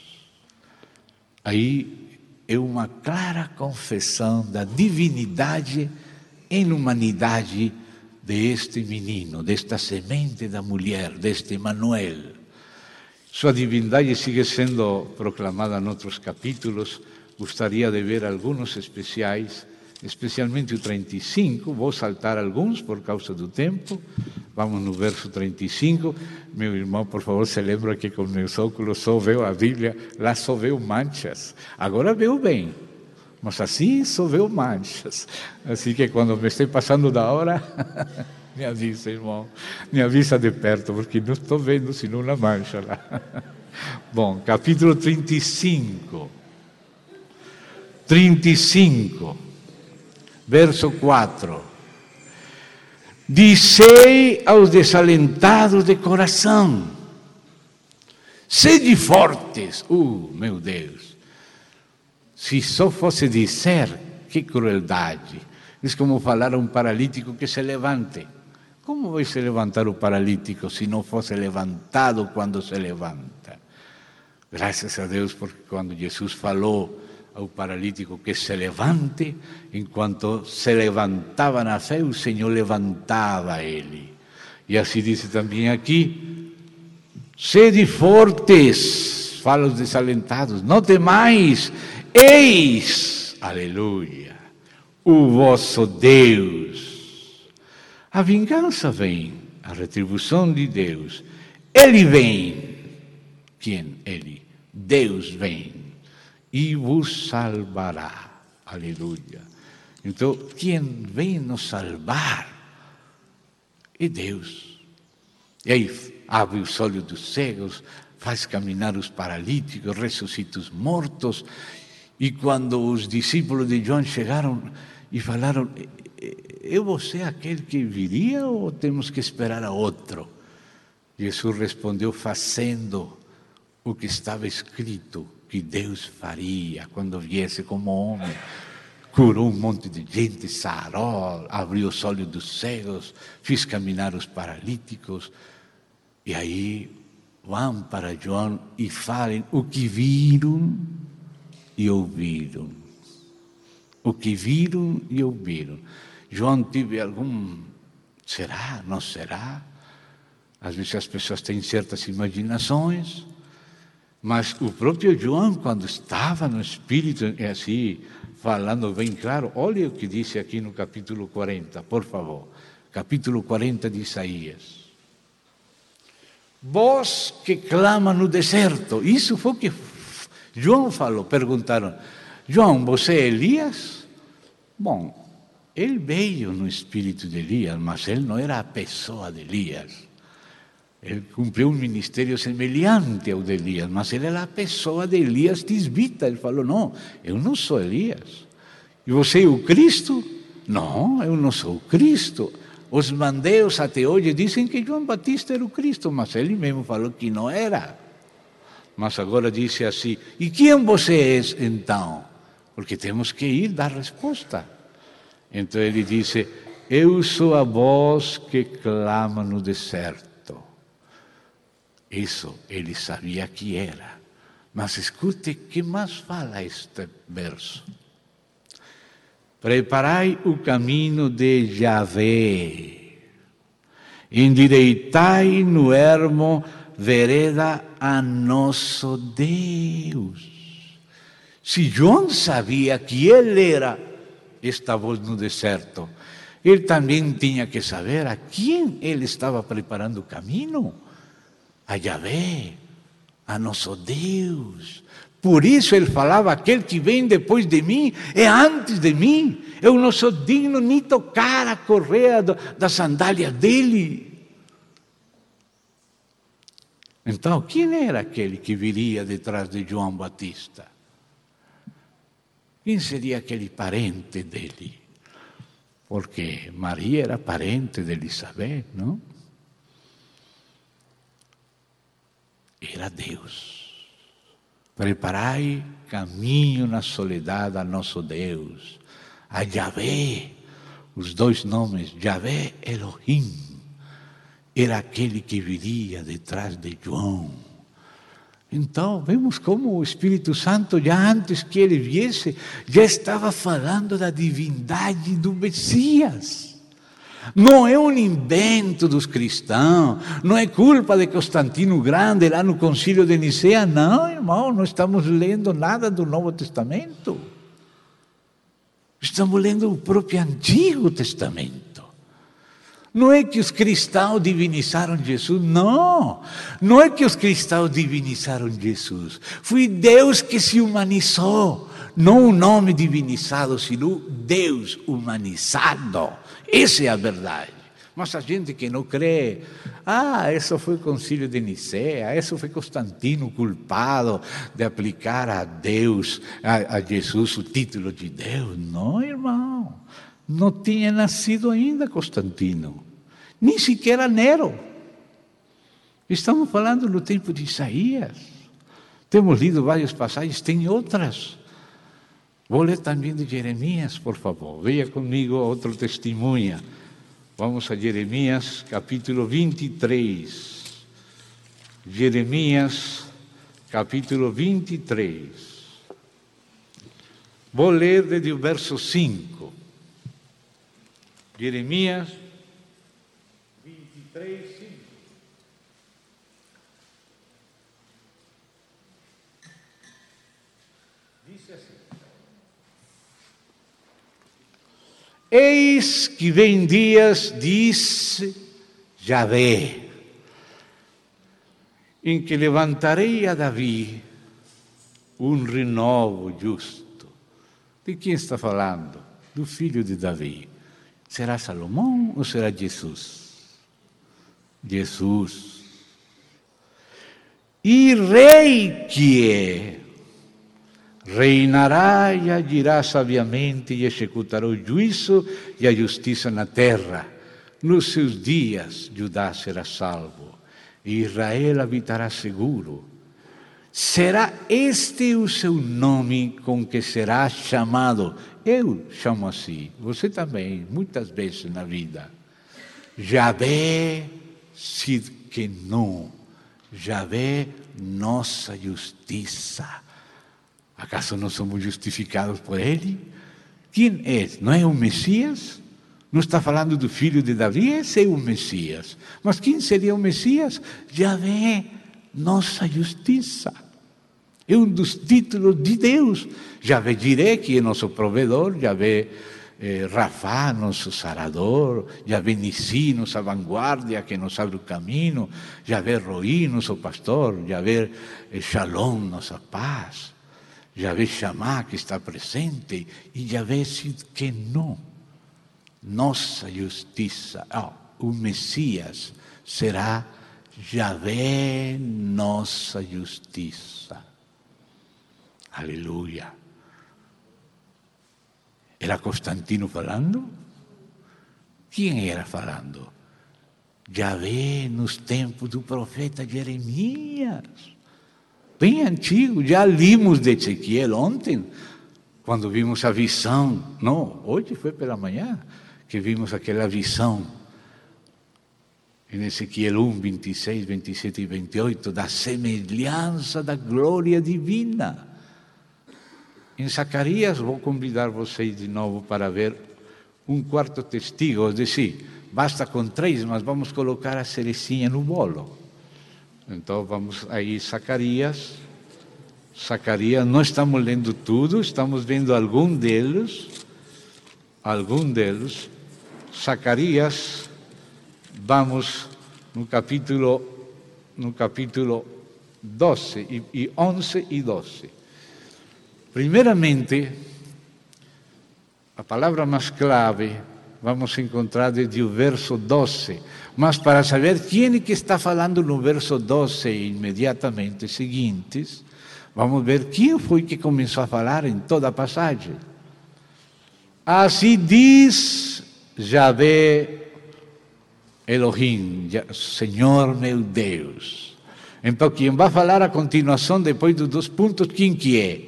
Aí é uma clara confissão da divinidade em humanidade deste menino, desta semente da mulher, deste Emanuel. Sua divindade sigue sendo proclamada em outros capítulos. Gostaria de ver alguns especiais, especialmente o trinta e cinco, vou saltar alguns por causa do tempo. Vamos no verso trinta e cinco. Meu irmão, por favor, se lembra que com meus óculos só veo a Bíblia, lá só veo manchas. Agora veo bem, mas assim só veo manchas. Assim que quando me estou passando da hora, me avisa, irmão, me avisa de perto, porque não estou vendo senão uma mancha lá. Bom, capítulo trinta e cinco. trinta e cinco, verso quatro. Dizei aos desalentados de coração, sede fortes. Uh, meu Deus, se só fosse dizer, que crueldade. É como falar a um paralítico que se levante. Como vai se levantar o paralítico se não fosse levantado quando se levanta? Graças a Deus, porque quando Jesus falou ao paralítico que se levante, enquanto se levantava na fé, o Senhor levantava ele. E assim diz também aqui, sede fortes, fala os desalentados, não temais, eis, aleluia, o vosso Deus. A vingança vem, a retribuição de Deus. Ele vem. Quem? Ele. Deus vem e vos salvará. Aleluia. Então, quem vem nos salvar é Deus. E aí abre os olhos dos cegos, faz caminhar os paralíticos, ressuscita os mortos. E quando os discípulos de João chegaram e falaram, eu vou ser aquele que viria ou temos que esperar a outro? Jesus respondeu, fazendo o que estava escrito que Deus faria quando viesse como homem. Curou um monte de gente, sarou, abriu os olhos dos cegos, fez caminhar os paralíticos. E aí vão para João e falem o que viram e ouviram. O que viram e ouviram. João teve algum... Será? Não será? Às vezes as pessoas têm certas imaginações, mas o próprio João, quando estava no Espírito, é assim, falando bem claro, olha o que disse aqui no capítulo quarenta, por favor. Capítulo quarenta de Isaías. Voz que clama no deserto. Isso foi o que João falou. Perguntaram, João, você é Elias? Bom, ele veio no espírito de Elias, mas ele não era a pessoa de Elias. Ele cumpriu um ministério semelhante ao de Elias, mas ele era a pessoa de Elias tisbita. Ele falou, não, eu não sou Elias. E você é o Cristo? Não, eu não sou o Cristo. Os mandeus até hoje dizem que João Batista era o Cristo, mas ele mesmo falou que não era. Mas agora disse assim, e quem você é então? Porque temos que ir dar resposta. Então ele disse, eu sou a voz que clama no deserto. Isso ele sabia que era. Mas escute que mais fala este verso. Preparai o caminho de Yahvé. endireitai no ermo vereda a nosso Deus. Se João sabia que ele era esta voz no deserto, ele também tinha que saber a quem ele estava preparando o caminho. A Yahvé, a nosso Deus. Por isso ele falava, aquele que vem depois de mim é antes de mim. Eu não sou digno nem tocar a correia da sandália dele. Então, quem era aquele que viria detrás de João Batista? Quem seria aquele parente dele? Porque Maria era parente de Elizabeth, não? Era Deus. Preparai caminho na soledade a nosso Deus. A Yahvé, os dois nomes, Yahvé Elohim, era aquele que viria detrás de João. Então, vemos como o Espírito Santo, já antes que ele viesse, já estava falando da divindade do Messias. Não é um invento dos cristãos, não é culpa de Constantino Grande lá no Concílio de Nicéia. Não, irmão, não estamos lendo nada do Novo Testamento. Estamos lendo o próprio Antigo Testamento. Não é que os cristãos divinizaram Jesus, não. Não é que os cristãos divinizaram Jesus. Foi Deus que se humanizou. Não o nome divinizado, sino Deus humanizado. Essa é a verdade. Mas a gente que não crê, ah, isso foi o Concílio de Nicéia, isso foi Constantino culpado de aplicar a Deus, a, a Jesus, o título de Deus. Não, irmão. Não tinha nascido ainda Constantino, nem sequer Nero. Estamos falando no tempo de Isaías. Temos lido várias passagens, tem outras. Vou ler também de Jeremias, por favor. Venha comigo outro testemunha. Vamos a Jeremias, capítulo vinte e três. Jeremias, capítulo vinte e três. Vou ler desde o verso cinco. Jeremias vinte e três, cinco. Diz assim: Eis que vem dias, disse Yahvé, em que levantarei a Davi um renovo justo. De quem está falando? Do filho de Davi. Será Salomão ou será Jesus? Jesus. E rei que é, reinará e agirá sabiamente e executará o juízo e a justiça na terra. Nos seus dias, Judá será salvo e Israel habitará seguro. Será este o seu nome com que será chamado. Eu chamo assim, você também, muitas vezes na vida. Yahvé Sidkenu, Yahvé nossa justiça. Acaso não somos justificados por ele? Quem é? Não é o Messias? Não está falando do filho de Davi? Esse é o Messias. Mas quem seria o Messias? Yahvé nossa justiça. É um dos títulos de Deus. Yahvé Jireh, que é nosso provedor, Yahvé eh, Rafá, nosso sarador, Yahvé Nissi, nossa vanguarda, que nos abre o caminho, Yahvé Roí, nosso pastor, Yahvé eh, Shalom, nossa paz, Yahvé Shammah, que está presente, e Yahvé Sidkenu, nossa justiça. Oh, o Messias será Yahvé, nossa justiça. Aleluia. Era Constantino falando? Quem era falando? Yahvé nos tempos do profeta Jeremias. Bem antigo, já limos de Ezequiel ontem, quando vimos a visão. Não, hoje foi pela manhã que vimos aquela visão. Em Ezequiel um, vinte e seis, vinte e sete e vinte e oito, da semelhança da glória divina. Em Zacarias, vou convidar vocês de novo para ver um quarto testigo, ou seja, basta com três, mas vamos colocar a cerecinha no bolo. Então vamos aí, Zacarias. Zacarias, não estamos lendo tudo, estamos vendo algum deles. Algum deles. Zacarias, vamos no capítulo, no capítulo doze, e, e onze e doze. Primeiramente, a palavra mais clave vamos encontrar desde o verso doze. Mas para saber quem é que está falando no verso doze e imediatamente seguintes, vamos ver quem foi que começou a falar em toda a passagem. Assim diz Yahvé Elohim, Senhor meu Deus. Então, quem vai falar a continuação, depois dos dois pontos, quem que é?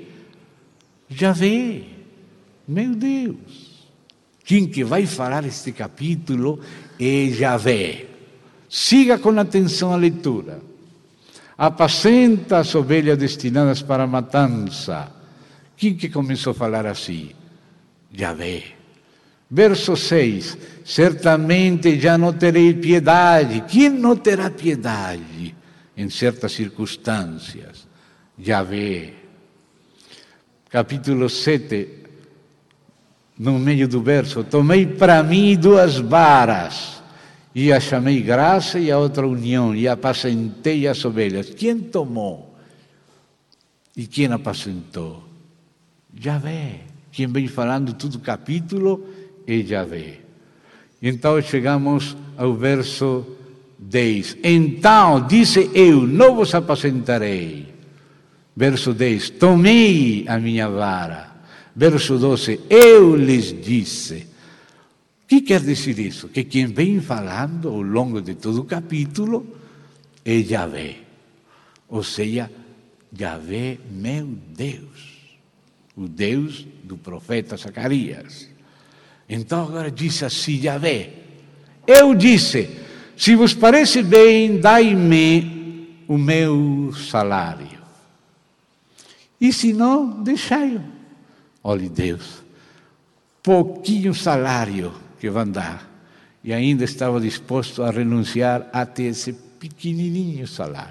Yahvé, meu Deus. Quem que vai falar este capítulo é Yahvé. Siga com atenção a leitura. Apacenta as ovelhas destinadas para a matança. Quem que começou a falar assim? Yahvé. Verso seis. Certamente já não terei piedade. Quem não terá piedade em certas circunstâncias? Yahvé. Capítulo sete. No meio do verso, tomei para mim duas varas, e a chamei graça e a outra união, e apacentei as ovelhas. Quem tomou? E quem apacentou? Yahvé. Quem vem falando todo o capítulo é Yahvé. Então chegamos ao verso dez. Então, disse eu, não vos apacentarei. Verso dez, tomei a minha vara. Verso doze, eu lhes disse. O que quer dizer isso? Que quem vem falando ao longo de todo o capítulo é Yahvé. Ou seja, Yahvé, meu Deus. O Deus do profeta Zacarias. Então agora diz assim, Yahvé. Eu disse, se vos parece bem, dai-me o meu salário. E se não, deixai-o. Olhe Deus, pouquinho salário que vão dar, e ainda estava disposto a renunciar até esse pequenininho salário.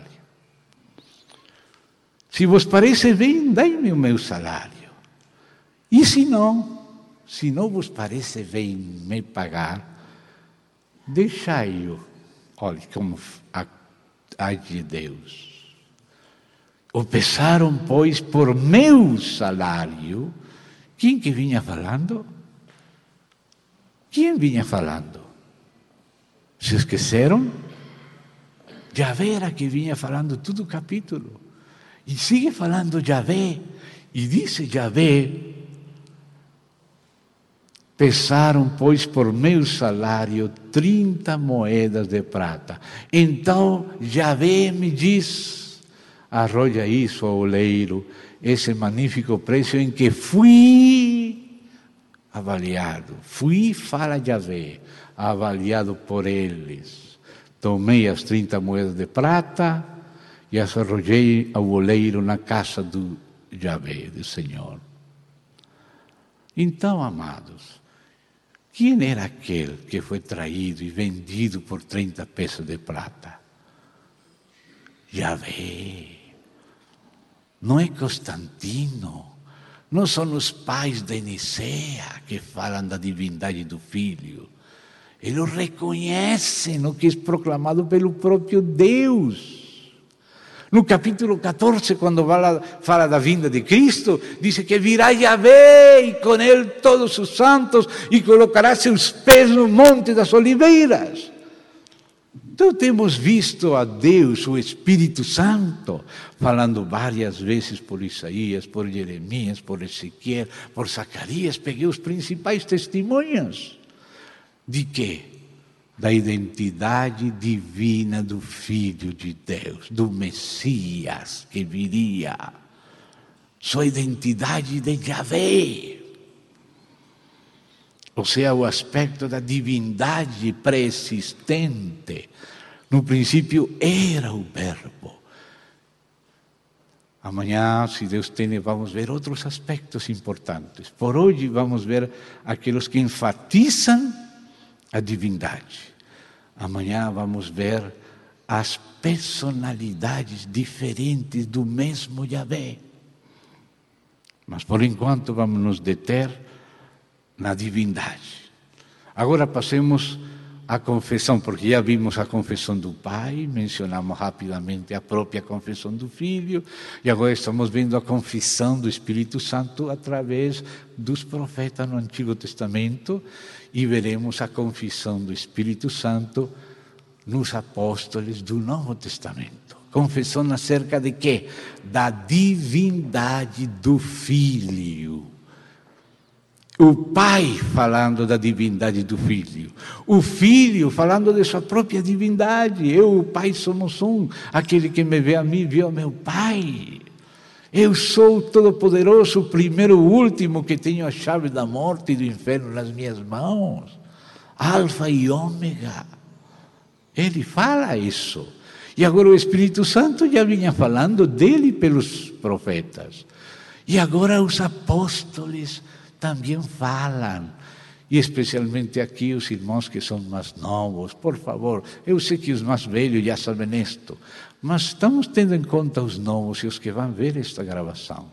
Se vos parece bem, dai-me o meu salário. E se não, se não vos parece bem me pagar, deixai-o. Olhe como há de Deus. O pesaram, pois, por meu salário. Quem que vinha falando? Quem vinha falando? Se esqueceram? Yahvé era que vinha falando todo o capítulo. E sigue falando Yahvé. E disse Yahvé, pesaram, pois, por meu salário trinta moedas de prata. Então Yahvé me diz, arroja isso ao oleiro, esse magnífico preço em que fui avaliado. Fui, fala Yahvé, avaliado por eles. Tomei as trinta moedas de prata e as arrojei ao oleiro na casa do Yahvé, do Senhor. Então, amados, quem era aquele que foi traído e vendido por trinta peças de prata? Yahvé. Não é Constantino, não são os pais de Nicea que falam da divindade do Filho. Eles reconhecem o que é proclamado pelo próprio Deus. No capítulo catorze, quando fala, fala da vinda de Cristo, diz que virá Yahvé e com ele todos os santos e colocará seus pés no Monte das Oliveiras. Então temos visto a Deus, o Espírito Santo, falando várias vezes por Isaías, por Jeremias, por Ezequiel, por Zacarias. Peguei os principais testemunhos. De quê? Da identidade divina do Filho de Deus, do Messias que viria. Sua identidade de Yahvé. Ou seja, o aspecto da divindade pré-existente. No princípio era o Verbo. Amanhã, se Deus tem, vamos ver outros aspectos importantes. Por hoje vamos ver aqueles que enfatizam a divindade. Amanhã vamos ver as personalidades diferentes do mesmo Yahvé. Mas, por enquanto, vamos nos deter na divindade. Agora passemos à confissão, porque já vimos a confissão do Pai, mencionamos rapidamente a própria confissão do Filho, e agora estamos vendo a confissão do Espírito Santo através dos profetas no Antigo Testamento, e veremos a confissão do Espírito Santo nos apóstolos do Novo Testamento. Confissão acerca de quê? Da divindade do Filho. O Pai falando da divindade do Filho. O Filho falando de sua própria divindade. Eu e o Pai somos um. Aquele que me vê a mim, vê o meu Pai. Eu sou o Todo-Poderoso, o primeiro e o último, que tenho a chave da morte e do inferno nas minhas mãos. Alfa e Ômega. Ele fala isso. E agora o Espírito Santo já vinha falando dele pelos profetas. E agora os apóstolos também falam. E especialmente aqui os irmãos que são mais novos. Por favor, eu sei que os mais velhos já sabem isto. Mas estamos tendo em conta os novos e os que vão ver esta gravação.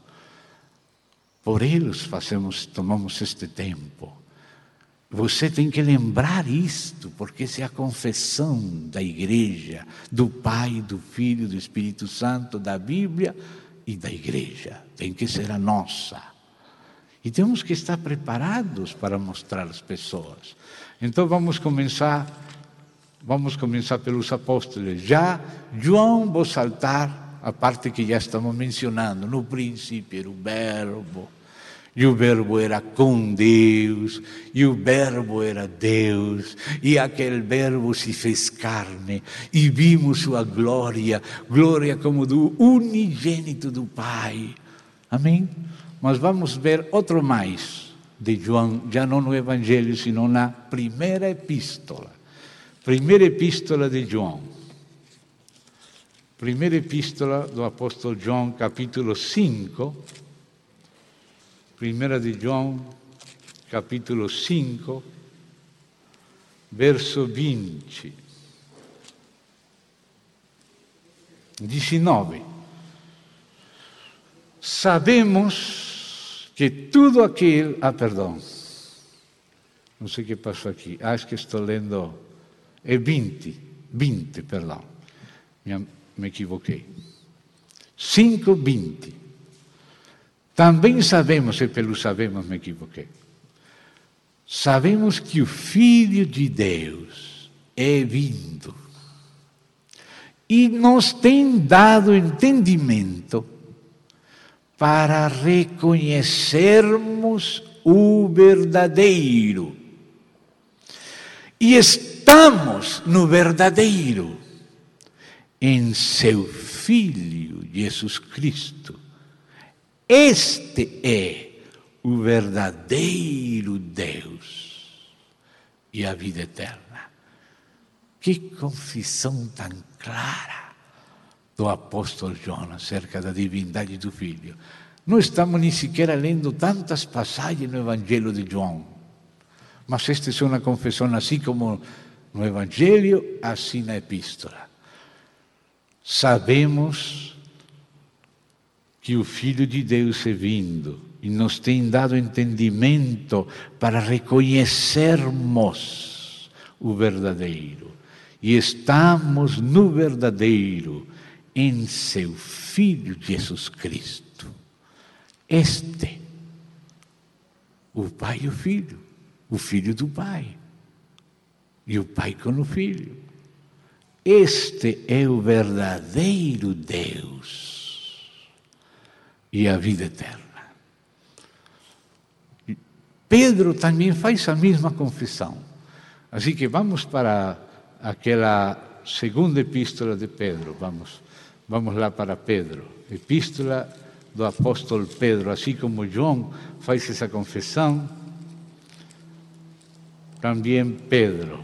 Por eles fazemos, tomamos este tempo. Você tem que lembrar isto, porque essa é a confissão da igreja, do Pai, do Filho, do Espírito Santo, da Bíblia e da igreja. Tem que ser a nossa. E temos que estar preparados para mostrar às pessoas. Então vamos começar, vamos começar pelos apóstolos. Já João, vou saltar a parte que já estamos mencionando. No princípio era o Verbo. E o Verbo era com Deus, e o Verbo era Deus, e aquele Verbo se fez carne, e vimos sua glória, glória como do unigênito do Pai. Amém? Mas vamos ver outro mais de João, já não no Evangelho, sino na primeira epístola. Primeira epístola de João. Primeira epístola do apóstolo João, capítulo cinco. Primeira de João, capítulo cinco, verso vinte. dezenove. Sabemos que tudo aquilo... Ah, perdão. Não sei o que passou aqui. Acho que estou lendo... É vinte. vinte, perdão. Me, me equivoquei. cinco, vinte. Também sabemos, e pelo sabemos me equivoquei, sabemos que o Filho de Deus é vindo e nos tem dado entendimento para reconhecermos o verdadeiro. E estamos no verdadeiro, em seu Filho Jesus Cristo. Este é o verdadeiro Deus e a vida eterna. Que confissão tão clara do apóstolo João acerca da divindade do Filho. Não estamos nem sequer lendo tantas passagens no Evangelho de João. Mas esta é uma confissão assim como no Evangelho, assim na Epístola. Sabemos que o Filho de Deus é vindo e nos tem dado entendimento para reconhecermos o verdadeiro. E estamos no verdadeiro, em seu Filho Jesus Cristo. Este, o Pai e o Filho, o Filho do Pai, e o Pai com o Filho. Este é o verdadeiro Deus e a vida eterna. Pedro também faz a mesma confissão. Assim que vamos para aquela segunda epístola de Pedro. Vamos, vamos lá para Pedro. Epístola do apóstolo Pedro. Assim como João faz essa confissão, também Pedro.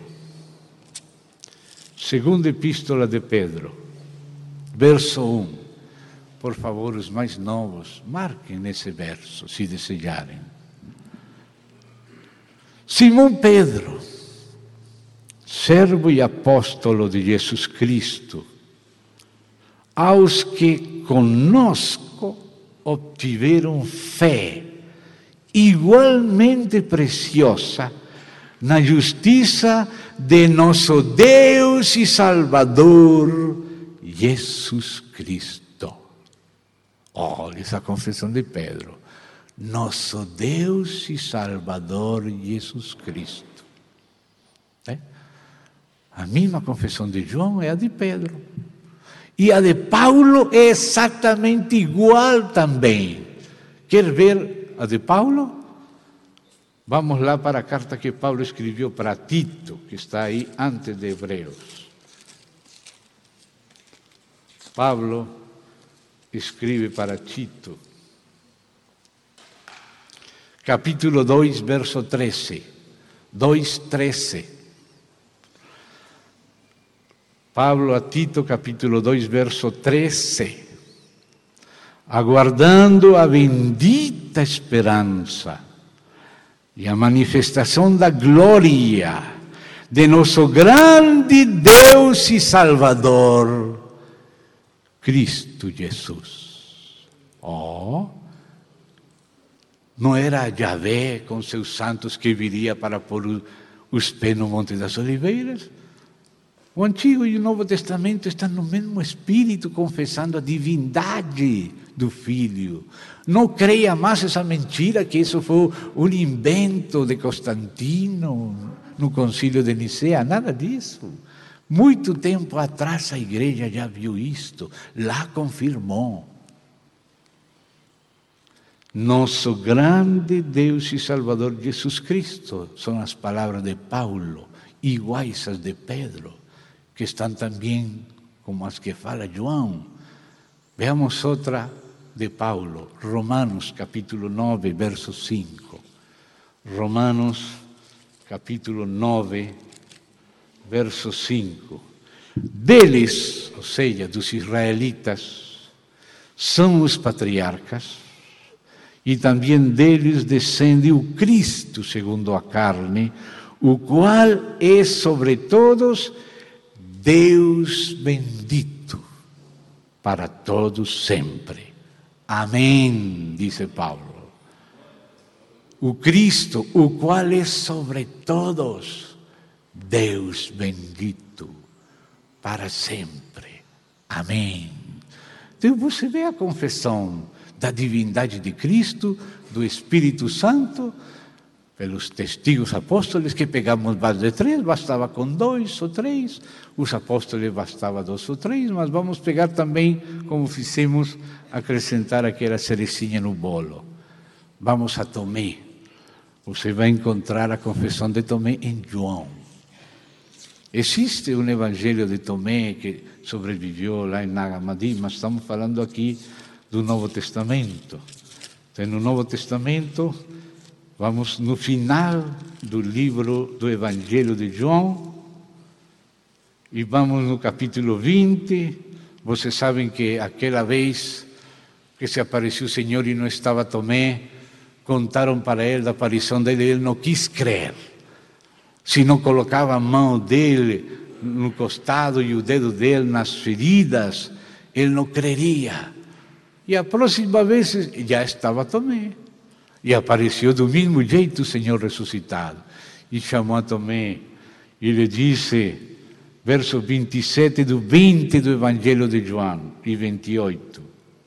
Segunda epístola de Pedro, verso um. Por favor, os mais novos, marquem nesse verso, se desejarem. Simão Pedro, servo e apóstolo de Jesus Cristo, aos que conosco obtiveram fé igualmente preciosa na justiça de nosso Deus e Salvador, Jesus Cristo. Olha essa confissão de Pedro. Nosso Deus e Salvador, Jesus Cristo. É? A mesma confissão de João é a de Pedro. E a de Paulo é exatamente igual também. Quer ver a de Paulo? Vamos lá para a carta que Paulo escreveu para Tito, que está aí antes de Hebreus. Paulo escreve para Tito, capítulo dois, verso treze. dois, treze. Paulo a Tito, capítulo dois, verso treze. Aguardando a bendita esperança e a manifestação da glória de nosso grande Deus e Salvador, Cristo Jesus. Oh, não era Yahvé com seus santos que viria para pôr os pés no Monte das Oliveiras? O Antigo e o Novo Testamento estão no mesmo espírito, confessando a divindade do Filho. Não creia mais essa mentira que isso foi um invento de Constantino no Concílio de Nicéia, nada disso. Muito tempo atrás a igreja já viu isto, lá confirmou. Nosso grande Deus e Salvador Jesus Cristo, são as palavras de Paulo, iguais às de Pedro, que estão também como as que fala João. Veamos outra de Paulo, Romanos capítulo nove, verso cinco. Romanos capítulo nove, verso cinco. Deles, ou seja, dos israelitas, são os patriarcas, e também deles descende o Cristo segundo a carne, o qual é sobre todos Deus bendito para todos sempre. Amém, disse Paulo. O Cristo, o qual é sobre todos Deus bendito para sempre. Amém. Então você vê a confissão da divindade de Cristo, do Espírito Santo, pelos testigos apóstolos, que pegamos mais de três, bastava com dois ou três, os apóstolos bastava dois ou três, mas vamos pegar também, como fizemos, acrescentar aquela cerecinha no bolo. Vamos a Tomé. Você vai encontrar a confissão de Tomé em João. Existe um evangelho de Tomé que sobreviveu lá em Nag Hammadi, mas estamos falando aqui do Novo Testamento. Então, no Novo Testamento, vamos no final do livro do Evangelho de João, e vamos no capítulo vinte. Vocês sabem que aquela vez que se apareceu o Senhor e não estava Tomé, contaram para ele da aparição dele, ele não quis crer. Se não colocava a mão dele no costado e o dedo dele nas feridas, ele não creria. E a próxima vez já estava Tomé. E apareceu do mesmo jeito o Senhor ressuscitado. E chamou a Tomé e lhe disse, verso vinte e sete do vinte do Evangelho de João, e vinte e oito.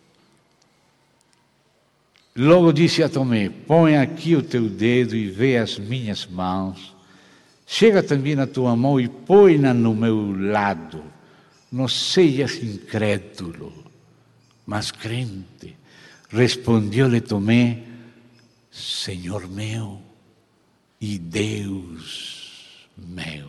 Logo disse a Tomé, põe aqui o teu dedo e vê as minhas mãos. Chega também a tua mão e põe-na no meu lado. Não sejas incrédulo, mas crente. Respondeu-lhe Tomé, Senhor meu e Deus meu.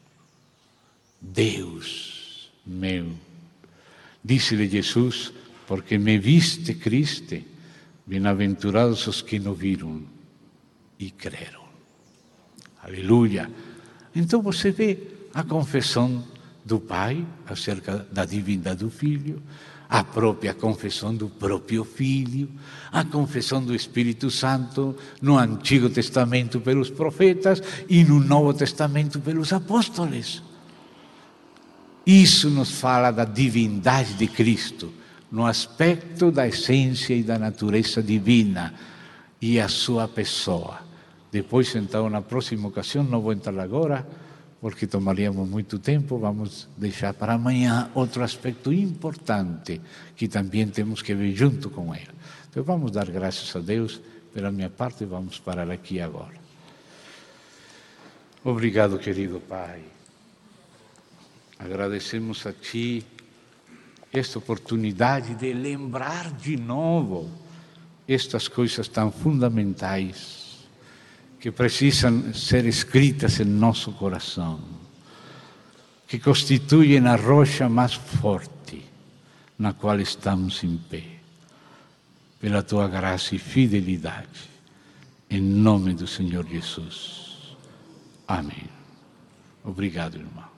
Deus meu. Disse-lhe Jesus, porque me viste, Cristo, bem-aventurados os que não viram e creram. Aleluia. Então você vê a confissão do Pai acerca da divindade do Filho, a própria confissão do próprio Filho, a confissão do Espírito Santo no Antigo Testamento pelos profetas e no Novo Testamento pelos apóstolos. Isso nos fala da divindade de Cristo, no aspecto da essência e da natureza divina e a sua pessoa. Depois, então, na próxima ocasião, não vou entrar agora, porque tomaríamos muito tempo, vamos deixar para amanhã outro aspecto importante que também temos que ver junto com ele. Então vamos dar graças a Deus. Pela minha parte, vamos parar aqui agora. Obrigado, querido Pai. Agradecemos a Ti esta oportunidade de lembrar de novo estas coisas tão fundamentais que precisam ser escritas em nosso coração, que constituem a rocha mais forte na qual estamos em pé, pela Tua graça e fidelidade, em nome do Senhor Jesus. Amém. Obrigado, irmão.